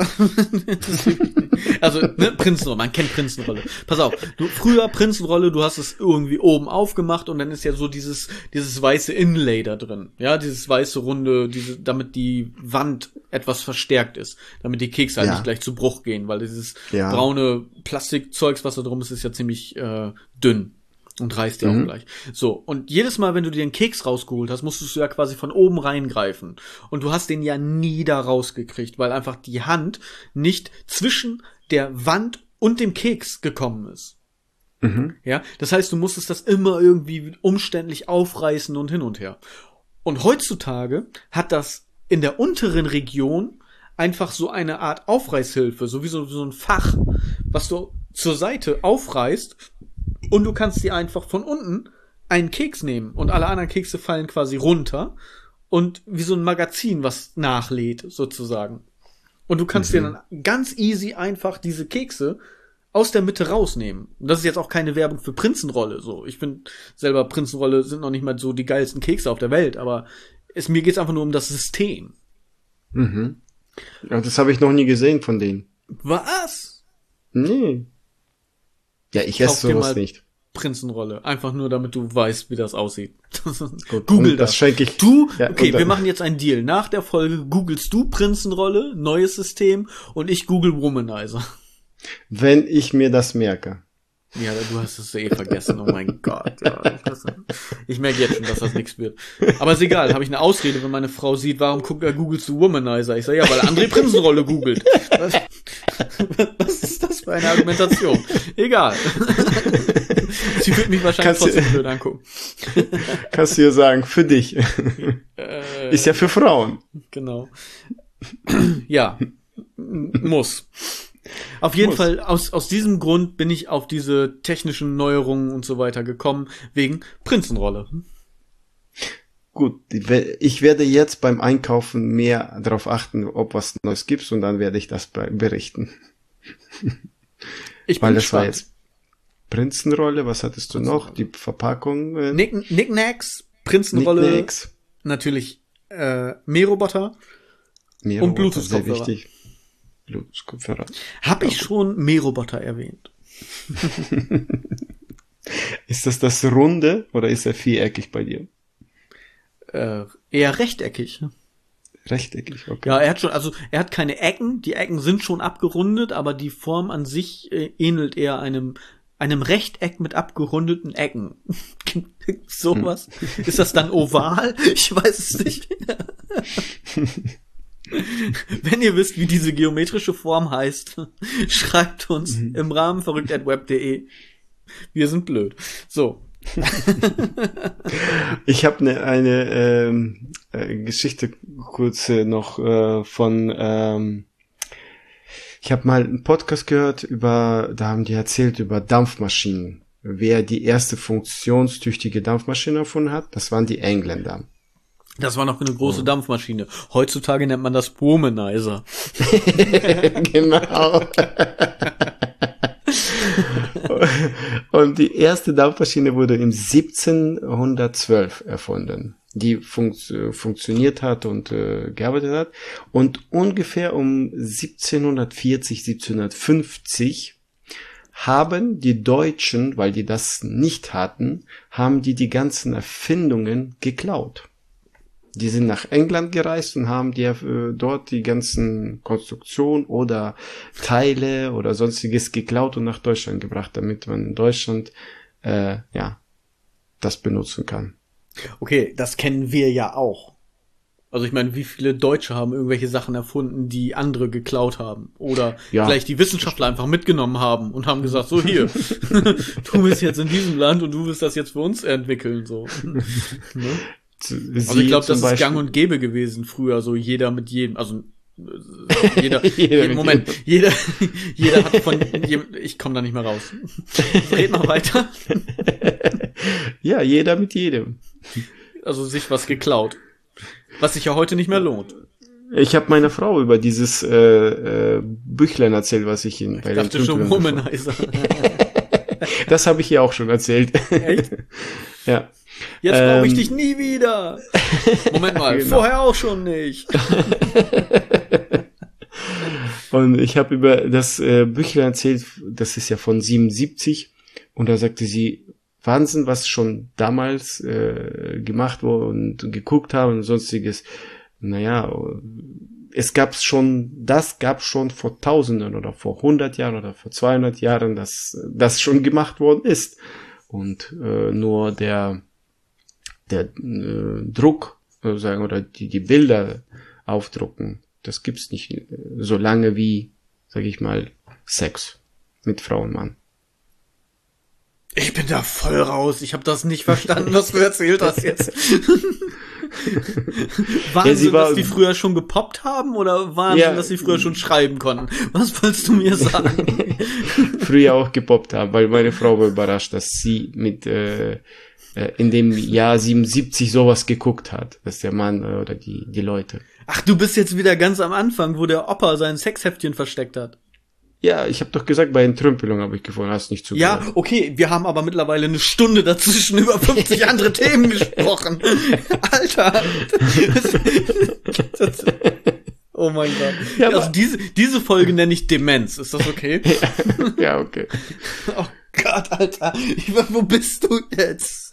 Also, ne, Prinzenrolle, man kennt Prinzenrolle. Pass auf, du, früher Prinzenrolle, du hast es irgendwie oben aufgemacht und dann ist ja so dieses, dieses weiße Inlay da drin. Ja, dieses weiße Runde, diese, damit die Wand etwas verstärkt ist. Damit die Kekse halt Ja. nicht gleich zu Bruch gehen, weil dieses Ja. braune Plastikzeugs, was da drum ist, ist ja ziemlich, äh, dünn. Und reißt dir Mhm. auch gleich. So, und jedes Mal, wenn du dir einen Keks rausgeholt hast, musstest du ja quasi von oben reingreifen. Und du hast den ja nie da rausgekriegt, weil einfach die Hand nicht zwischen der Wand und dem Keks gekommen ist. Mhm. Ja, das heißt, du musstest das immer irgendwie umständlich aufreißen und hin und her. Und heutzutage hat das in der unteren Region einfach so eine Art Aufreißhilfe, so wie so, so ein Fach, was du zur Seite aufreißt. Und du kannst dir einfach von unten einen Keks nehmen und alle anderen Kekse fallen quasi runter und wie so ein Magazin, was nachlädt sozusagen. Und du kannst Mhm. dir dann ganz easy einfach diese Kekse aus der Mitte rausnehmen. Und das ist jetzt auch keine Werbung für Prinzenrolle. So, ich finde selber Prinzenrolle sind noch nicht mal so die geilsten Kekse auf der Welt, aber es, mir geht's einfach nur um das System. Mhm. Ja, das habe ich noch nie gesehen von denen. Was? Nee. Ja, ich Kauf esse dir sowas mal nicht. Prinzenrolle. Einfach nur, damit du weißt, wie das aussieht. Gut, Google und das. das schenke ich. Du, Ja, okay, und dann- wir machen jetzt einen Deal. Nach der Folge googelst du Prinzenrolle, neues System, und ich google Womanizer. Wenn ich mir das merke. Ja, du hast es eh vergessen. Oh mein Gott. Ja, das, ich merke jetzt schon, dass das nichts wird. Aber ist egal, habe ich eine Ausrede, wenn meine Frau sieht, warum guck, äh, googelst du Womanizer? Ich sage, ja, weil André Prinzenrolle googelt. Was, was ist das für eine Argumentation? Egal. Sie wird mich wahrscheinlich Kannst du- trotzdem blöd angucken. Kannst du ja sagen, für dich. Äh, Ist ja für Frauen. Genau. Ja, m- muss. Auf jeden Muss. Fall, aus, aus diesem Grund bin ich auf diese technischen Neuerungen und so weiter gekommen, wegen Prinzenrolle. Gut, ich werde jetzt beim Einkaufen mehr darauf achten, ob was Neues gibt, und dann werde ich das be- berichten. Ich Weil bin das war gespannt. jetzt Prinzenrolle, was hattest du noch? Die Verpackung? Äh, Nick, Knickknacks, Prinzenrolle, Knickknacks, natürlich äh, Mähroboter. Mehrere, und Bluetooth-Kopfhörer. Sehr wichtig. Bluetooth-Kopfhörer. Hab ich schon Mähroboter erwähnt? Ist das das Runde oder ist er viereckig bei dir? Äh, eher rechteckig. Rechteckig, okay. Ja, er hat schon, also er hat keine Ecken, die Ecken sind schon abgerundet, aber die Form an sich äh, ähnelt eher einem einem Rechteck mit abgerundeten Ecken. Sowas. Hm. Ist das dann oval? Ich weiß es nicht. Wenn ihr wisst, wie diese geometrische Form heißt, schreibt uns mhm. im Rahmen verrückt at web punkt de. Wir sind blöd. So. Ich habe ne, eine ähm, äh, Geschichte kurz äh, noch äh, von ähm, ich habe mal einen Podcast gehört über, da haben die erzählt über Dampfmaschinen. Wer die erste funktionstüchtige Dampfmaschine erfunden hat, das waren die Engländer. Das war noch eine große oh. Dampfmaschine. Heutzutage nennt man das Womanizer. Genau. Und die erste Dampfmaschine wurde im siebzehnhundertzwölf erfunden, die funkt- funktioniert hat und äh, gearbeitet hat. Und ungefähr um siebzehnhundertvierzig, siebzehnhundertfünfzig haben die Deutschen, weil die das nicht hatten, haben die die ganzen Erfindungen geklaut. Die sind nach England gereist und haben die, äh, dort die ganzen Konstruktionen oder Teile oder sonstiges geklaut und nach Deutschland gebracht, damit man in Deutschland äh, ja das benutzen kann. Okay, das kennen wir ja auch. Also ich meine, wie viele Deutsche haben irgendwelche Sachen erfunden, die andere geklaut haben? Oder ja, vielleicht die Wissenschaftler einfach mitgenommen haben und haben gesagt, so hier, du bist jetzt in diesem Land und du willst das jetzt für uns entwickeln. So. Ne? Also ich glaube, das ist gang und gäbe gewesen früher, so jeder mit jedem, also jeder, jeder je, Moment, jeder, jeder hat von jedem, ich komme da nicht mehr raus. Red mal weiter. Ja, jeder mit jedem. Also sich was geklaut, was sich ja heute nicht mehr lohnt. Ich habe meiner Frau über dieses äh, äh, Büchlein erzählt, was ich in bei ich dachte schon Womanizer. Das habe ich ihr auch schon erzählt. Echt? Ja. Jetzt brauche ich Ähm, dich nie wieder. Moment mal, Genau. vorher auch schon nicht. Und ich habe über das äh, Büchlein erzählt, das ist ja von siebenundsiebzig. Und da sagte sie, Wahnsinn, was schon damals äh, gemacht wurde und geguckt haben und sonstiges. Naja, es gab schon, das gab schon vor Tausenden oder vor hundert Jahren oder vor zweihundert Jahren, dass das schon gemacht worden ist. Und äh, nur der der äh, Druck äh, sagen oder die die Bilder aufdrucken, das gibt's nicht äh, so lange wie, sag ich mal, Sex mit Frau und Mann. Ich bin da voll raus. Ich habe das nicht verstanden, was du erzählt hast jetzt. Wahnsinn, Ja, sie war- dass die früher schon gepoppt haben oder Wahnsinn, Ja. dass sie früher schon schreiben konnten? Was wolltest du mir sagen? Früher auch gepoppt haben, weil meine Frau war überrascht, dass sie mit äh, äh, in dem Jahr siebenundsiebzig sowas geguckt hat, dass der Mann äh, oder die die Leute. Ach, du bist jetzt wieder ganz am Anfang, wo der Opa sein Sexheftchen versteckt hat. Ja, ich habe doch gesagt, bei Entrümpelung habe ich gefunden, hast nicht zugehört. Ja, okay, wir haben aber mittlerweile eine Stunde dazwischen über fünfzig andere Themen gesprochen. Alter. Das, oh mein Gott. Ja, aber- also diese, diese Folge nenne ich Demenz. Ist das okay? Ja, okay. Oh Gott, Alter. Ich, wo bist du jetzt?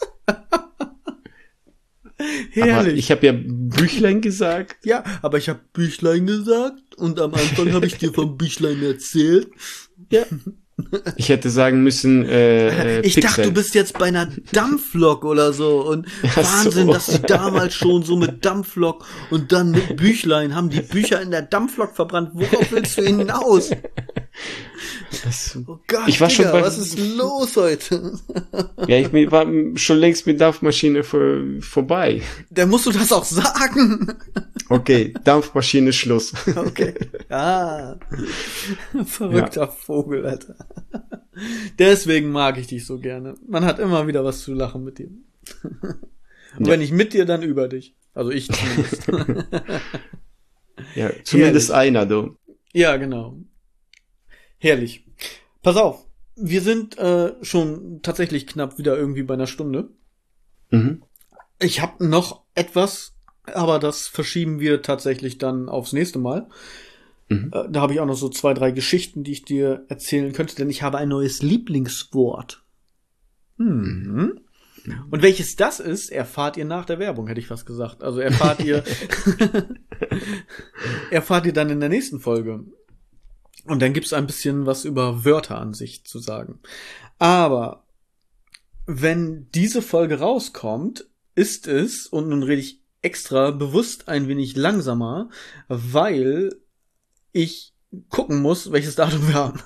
Herrlich. Aber ich habe ja Büchlein gesagt. Ja, aber ich habe Büchlein gesagt und am Anfang habe ich dir vom Büchlein erzählt. Ja. Ich hätte sagen müssen, äh, äh, Ich Pixel. dachte, du bist jetzt bei einer Dampflok oder so und Ach Wahnsinn, so. dass die damals schon so mit Dampflok und dann mit Büchlein haben die Bücher in der Dampflok verbrannt. Worauf willst du hinaus? Das, Oh Gott, Ich war schon Digga, bei- was ist los heute? ja, ich bin- war schon längst mit Dampfmaschine vor, vorbei. Da musst du das auch sagen. Okay, Dampfmaschine Schluss. Okay. Ah. Verrückter Vogel, Alter. Deswegen mag ich dich so gerne. Man hat immer wieder was zu lachen mit dir. Und Ja. wenn nicht mit dir, dann über dich. Also ich zumindest. Ja, zumindest einer, du. Ja, genau. Herrlich. Pass auf. Wir sind äh, schon tatsächlich knapp wieder irgendwie bei einer Stunde. Mhm. Ich habe noch etwas, aber das verschieben wir tatsächlich dann aufs nächste Mal. Mhm. Äh, da habe ich auch noch so zwei, drei Geschichten, die ich dir erzählen könnte, denn ich habe ein neues Lieblingswort. Mhm. Und welches das ist, erfahrt ihr nach der Werbung, hätte ich fast gesagt. Also erfahrt ihr erfahrt ihr dann in der nächsten Folge. Und dann gibt's ein bisschen was über Wörter an sich zu sagen. Aber wenn diese Folge rauskommt, ist es, und nun rede ich extra bewusst ein wenig langsamer, weil ich gucken muss, welches Datum wir haben.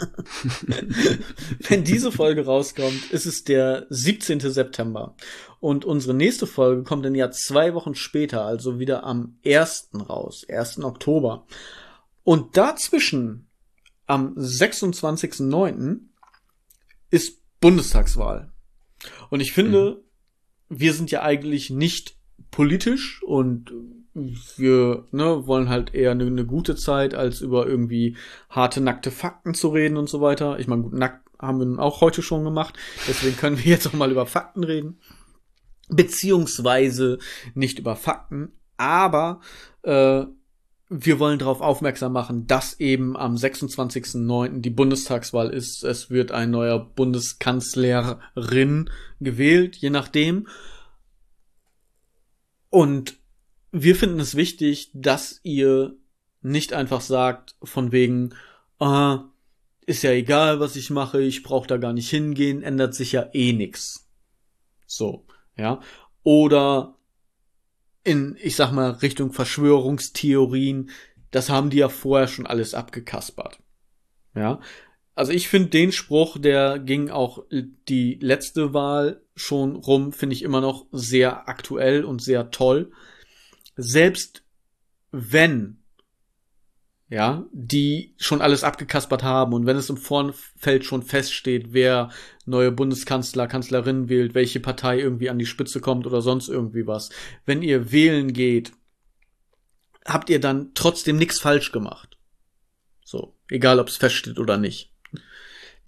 Wenn diese Folge rauskommt, ist es der siebzehnten September. Und unsere nächste Folge kommt dann ja zwei Wochen später, also wieder am ersten raus, ersten Oktober. Und dazwischen, am sechsundzwanzigsten neunten ist Bundestagswahl. Und ich finde, mhm. wir sind ja eigentlich nicht politisch und wir ne, wollen halt eher eine, eine gute Zeit, als über irgendwie harte, nackte Fakten zu reden und so weiter. Ich meine, gut, nackt haben wir auch heute schon gemacht, deswegen können wir jetzt auch mal über Fakten reden. Beziehungsweise nicht über Fakten, aber äh, wir wollen darauf aufmerksam machen, dass eben am sechsundzwanzigsten neunten die Bundestagswahl ist. Es wird ein neuer Bundeskanzlerin gewählt, je nachdem. Und wir finden es wichtig, dass ihr nicht einfach sagt, von wegen, ah, ist ja egal, was ich mache, ich brauche da gar nicht hingehen, ändert sich ja eh nix. So, ja. Oder in, ich sag mal, Richtung Verschwörungstheorien, das haben die ja vorher schon alles abgekaspert. Ja. Also ich finde den Spruch, der ging auch die letzte Wahl schon rum, finde ich immer noch sehr aktuell und sehr toll. Selbst wenn, ja, die schon alles abgekaspert haben und wenn es im Vorfeld schon feststeht, wer neue Bundeskanzler, Kanzlerin wählt, welche Partei irgendwie an die Spitze kommt oder sonst irgendwie was. Wenn ihr wählen geht, habt ihr dann trotzdem nichts falsch gemacht. So, egal ob es feststeht oder nicht.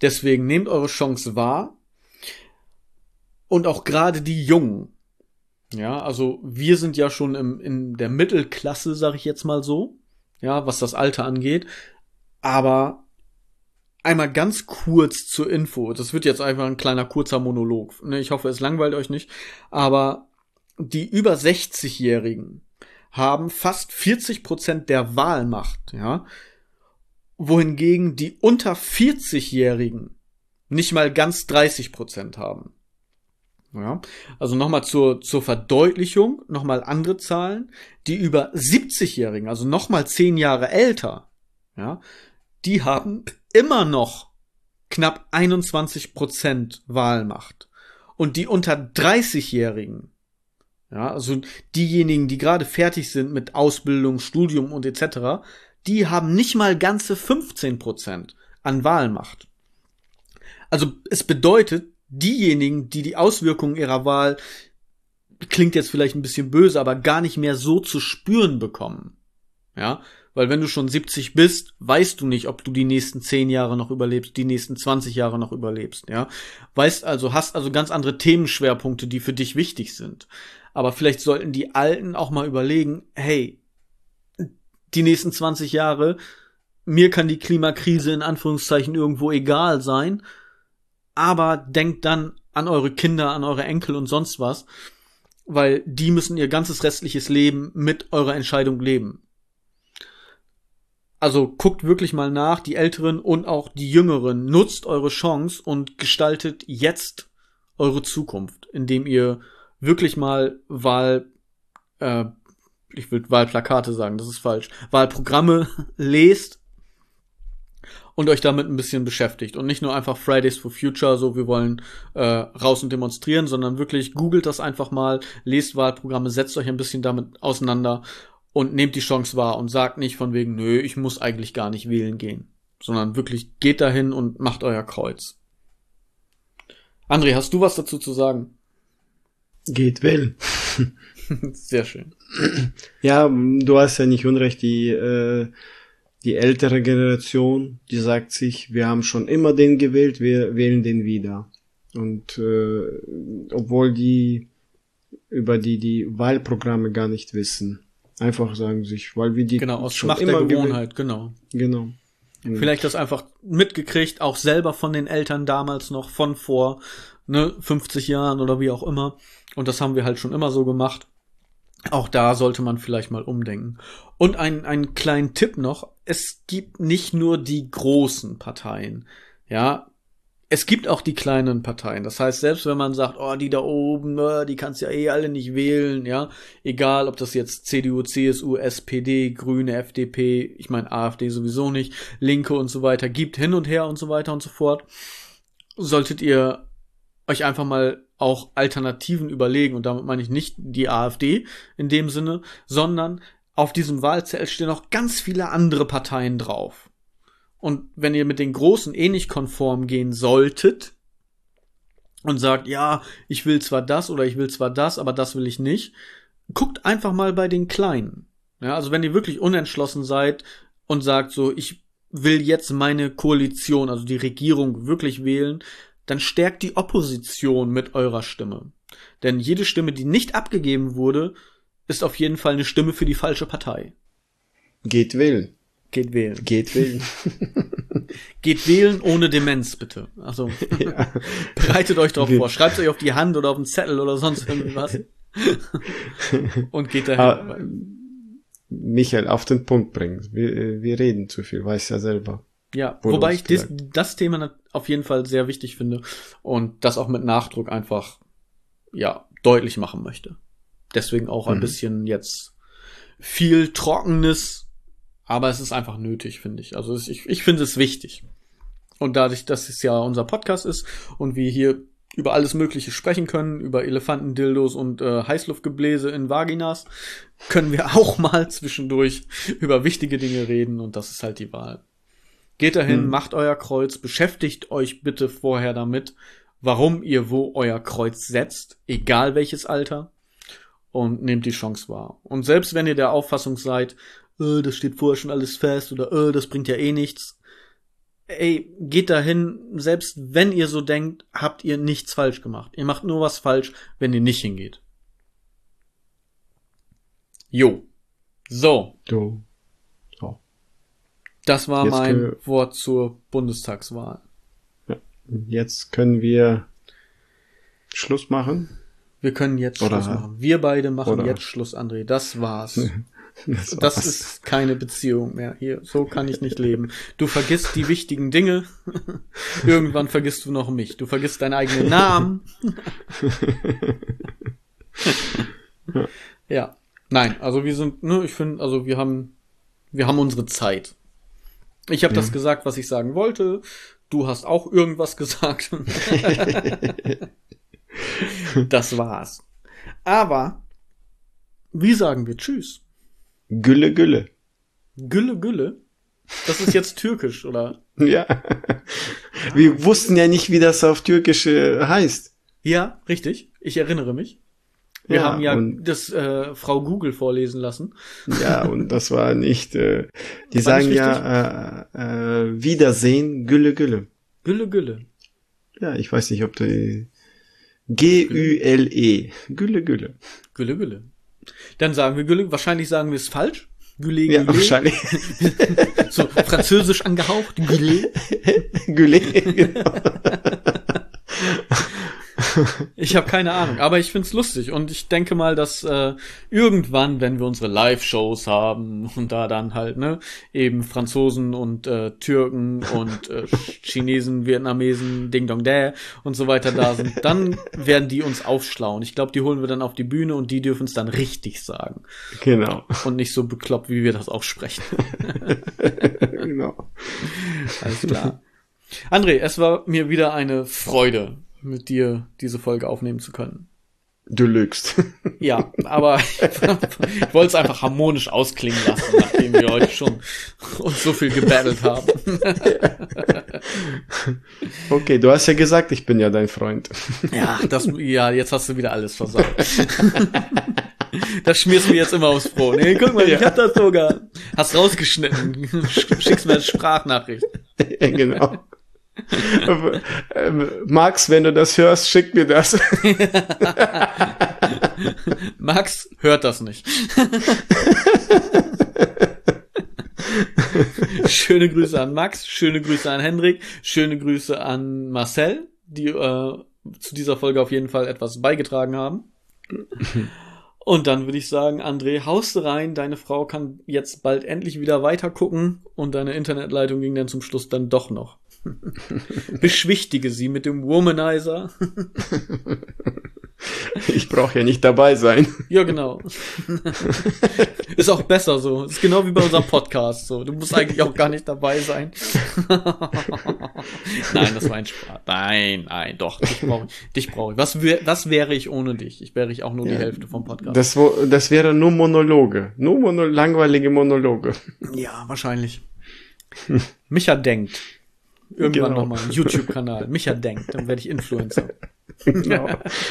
Deswegen nehmt eure Chance wahr. Und auch gerade die Jungen. Ja, also wir sind ja schon im, in der Mittelklasse, sag ich jetzt mal so. Ja, was das Alter angeht. Aber einmal ganz kurz zur Info. Das wird jetzt einfach ein kleiner kurzer Monolog. Ich hoffe, es langweilt euch nicht. Aber die über sechzig-Jährigen haben fast vierzig Prozent der Wahlmacht, ja. Wohingegen die unter vierzig-Jährigen nicht mal ganz dreißig Prozent haben. Ja, also nochmal zur, zur Verdeutlichung, nochmal andere Zahlen. Die über siebzig-Jährigen, also nochmal zehn Jahre älter, ja, die haben immer noch knapp einundzwanzig Prozent Wahlmacht. Und die unter dreißig-Jährigen, ja, also diejenigen, die gerade fertig sind mit Ausbildung, Studium und et cetera, die haben nicht mal ganze fünfzehn Prozent an Wahlmacht. Also es bedeutet, diejenigen, die die Auswirkungen ihrer Wahl, klingt jetzt vielleicht ein bisschen böse, aber gar nicht mehr so zu spüren bekommen. Ja, weil wenn du schon siebzig bist, weißt du nicht, ob du die nächsten zehn Jahre noch überlebst, die nächsten zwanzig Jahre noch überlebst, ja. Weißt also, hast also ganz andere Themenschwerpunkte, die für dich wichtig sind. Aber vielleicht sollten die Alten auch mal überlegen, hey, die nächsten zwanzig Jahre, mir kann die Klimakrise in Anführungszeichen irgendwo egal sein, aber denkt dann an eure Kinder, an eure Enkel und sonst was, weil die müssen ihr ganzes restliches Leben mit eurer Entscheidung leben. Also guckt wirklich mal nach, die Älteren und auch die Jüngeren, nutzt eure Chance und gestaltet jetzt eure Zukunft, indem ihr wirklich mal Wahl, äh, ich will Wahlplakate sagen, das ist falsch, Wahlprogramme lest und euch damit ein bisschen beschäftigt und nicht nur einfach Fridays for Future, so wir wollen äh, raus und demonstrieren, sondern wirklich googelt das einfach mal, lest Wahlprogramme, setzt euch ein bisschen damit auseinander und nehmt die Chance wahr und sagt nicht von wegen, nö, ich muss eigentlich gar nicht wählen gehen, sondern wirklich geht dahin und macht euer Kreuz. André, hast du was dazu zu sagen? Geht wählen. Sehr schön. Ja, du hast ja nicht unrecht, die äh, die ältere Generation, die sagt sich, wir haben schon immer den gewählt, wir wählen den wieder. Und äh, obwohl die über die die Wahlprogramme gar nicht wissen. Einfach sagen sich, weil wir die genau, aus schon Macht immer der Gewohnheit, genau. Genau. Und vielleicht das einfach mitgekriegt, auch selber von den Eltern damals noch, von vor ne, fünfzig Jahren oder wie auch immer. Und das haben wir halt schon immer so gemacht. Auch da sollte man vielleicht mal umdenken. Und ein, einen kleinen Tipp noch. Es gibt nicht nur die großen Parteien. Ja, es gibt auch die kleinen Parteien. Das heißt, selbst wenn man sagt, oh, die da oben, die kannst du ja eh alle nicht wählen, ja. Egal, ob das jetzt C D U, C S U, S P D, Grüne, F D P, ich meine A F D sowieso nicht, Linke und so weiter, gibt hin und her und so weiter und so fort. Solltet ihr euch einfach mal auch Alternativen überlegen, und damit meine ich nicht die AfD in dem Sinne, sondern auf diesem Wahlzettel stehen auch ganz viele andere Parteien drauf. Und wenn ihr mit den Großen eh nicht konform gehen solltet und sagt, ja, ich will zwar das oder ich will zwar das, aber das will ich nicht, guckt einfach mal bei den Kleinen. Ja, also wenn ihr wirklich unentschlossen seid und sagt so, ich will jetzt meine Koalition, also die Regierung wirklich wählen, dann stärkt die Opposition mit eurer Stimme. Denn jede Stimme, die nicht abgegeben wurde, ist auf jeden Fall eine Stimme für die falsche Partei. Geht wählen. Geht wählen. Geht wählen. Geht wählen ohne Demenz, bitte. Also, ja. Bereitet euch drauf vor. Schreibt euch auf die Hand oder auf den Zettel oder sonst irgendwas. Und geht dahin. Aber, Michael, auf den Punkt bringen. Wir, wir reden zu viel, weiß ja selber. Ja, wobei ich das, das Thema auf jeden Fall sehr wichtig finde und das auch mit Nachdruck einfach, ja, deutlich machen möchte. Deswegen auch ein mhm. bisschen jetzt viel Trockenes, aber es ist einfach nötig, finde ich. Also ich, ich finde es wichtig. Und dadurch, dass es ja unser Podcast ist und wir hier über alles Mögliche sprechen können, über Elefanten, Dildos und äh, Heißluftgebläse in Vaginas, können wir auch mal zwischendurch über wichtige Dinge reden und das ist halt die Wahl. Geht dahin, hm. macht euer Kreuz, beschäftigt euch bitte vorher damit, warum ihr wo euer Kreuz setzt, egal welches Alter, und nehmt die Chance wahr. Und selbst wenn ihr der Auffassung seid, äh, das steht vorher schon alles fest oder äh, das bringt ja eh nichts, ey, geht dahin, selbst wenn ihr so denkt, habt ihr nichts falsch gemacht. Ihr macht nur was falsch, wenn ihr nicht hingeht. Jo. So. So. So. Das war Jetzt mein können- Wort zur Bundestagswahl. Ja. Jetzt können wir Schluss machen. Wir können jetzt Oder- Schluss machen. Wir beide machen oder- jetzt Schluss, André. Das war's. Das, Das war's. ist keine Beziehung mehr. Hier, so kann ich nicht leben. Du vergisst die wichtigen Dinge. Irgendwann vergisst du noch mich. Du vergisst deinen eigenen Namen. Ja. Nein, also wir sind, ne, ich finde, also wir haben, wir haben unsere Zeit. Ich habe Ja. das gesagt, was ich sagen wollte. Du hast auch irgendwas gesagt. Das war's. Aber, wie sagen wir Tschüss? Gülle, Gülle. Gülle, Gülle? Das ist jetzt türkisch, oder? Ja. Wir wussten ja nicht, wie das auf Türkisch äh, heißt. Ja, richtig. Ich erinnere mich. Wir Ja, haben ja und- das äh, Frau Google vorlesen lassen. Ja, und das war nicht, äh, die War sagen nicht ja, äh, äh, Wiedersehen, Gülle, Gülle. Gülle, Gülle. Ja, ich weiß nicht, ob du, G Ü L E, Gülle, Gülle. Gülle, Gülle. Dann sagen wir Gülle. Wahrscheinlich sagen wir es falsch. Gülle, Ja, Gülle. wahrscheinlich. So französisch angehaucht. Gülle. Gülle, genau. Ich habe keine Ahnung, aber ich find's lustig und ich denke mal, dass äh, irgendwann, wenn wir unsere Live-Shows haben und da dann halt ne eben Franzosen und äh, Türken und äh, Chinesen, Vietnamesen, Ding Dong Dä und so weiter da sind, dann werden die uns aufschlauen. Ich glaube, die holen wir dann auf die Bühne und die dürfen es dann richtig sagen Genau. und nicht so bekloppt, wie wir das aussprechen. Genau. Alles klar. André, es war mir wieder eine Freude, mit dir diese Folge aufnehmen zu können. Du lügst. Ja, aber ich wollte es einfach harmonisch ausklingen lassen, nachdem wir heute schon uns so viel gebattelt haben. Okay, du hast ja gesagt, ich bin ja dein Freund. Ja, das, ja, jetzt hast du wieder alles versaut. Das schmierst du mir jetzt immer aufs Brot. Nee, guck mal, ich Ja. hab das sogar. Hast rausgeschnitten. Schickst mir eine Sprachnachricht. Ja, genau. ähm, Max, wenn du das hörst, schick mir das. Max hört das nicht. Schöne Grüße an Max, schöne Grüße an Hendrik, schöne Grüße an Marcel, die äh, zu dieser Folge auf jeden Fall etwas beigetragen haben. Und dann würde ich sagen, André, haust rein, deine Frau kann jetzt bald endlich wieder weiter gucken und deine Internetleitung ging dann zum Schluss dann doch noch. Beschwichtige sie mit dem Womanizer. Ich brauche ja nicht dabei sein. Ja, genau. Ist auch besser so. Ist genau wie bei unserem Podcast so. Du musst eigentlich auch gar nicht dabei sein. Nein, das war ein Spaß. Nein, nein, doch. Dich brauche ich. Dich brauche ich. Was, wär, was wäre ich ohne dich? Ich wäre ich auch nur die Ja. Hälfte vom Podcast. Das, wo, das wäre nur Monologe. Nur Mono, langweilige Monologe. Ja, wahrscheinlich. Micha denkt. Irgendwann Genau. nochmal einen YouTube-Kanal. Micha denkt. Dann werde ich Influencer. Genau.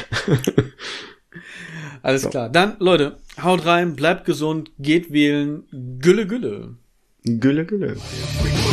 Alles So. klar. Dann, Leute, haut rein, bleibt gesund, geht wählen. Gülle, Gülle. Gülle, Gülle.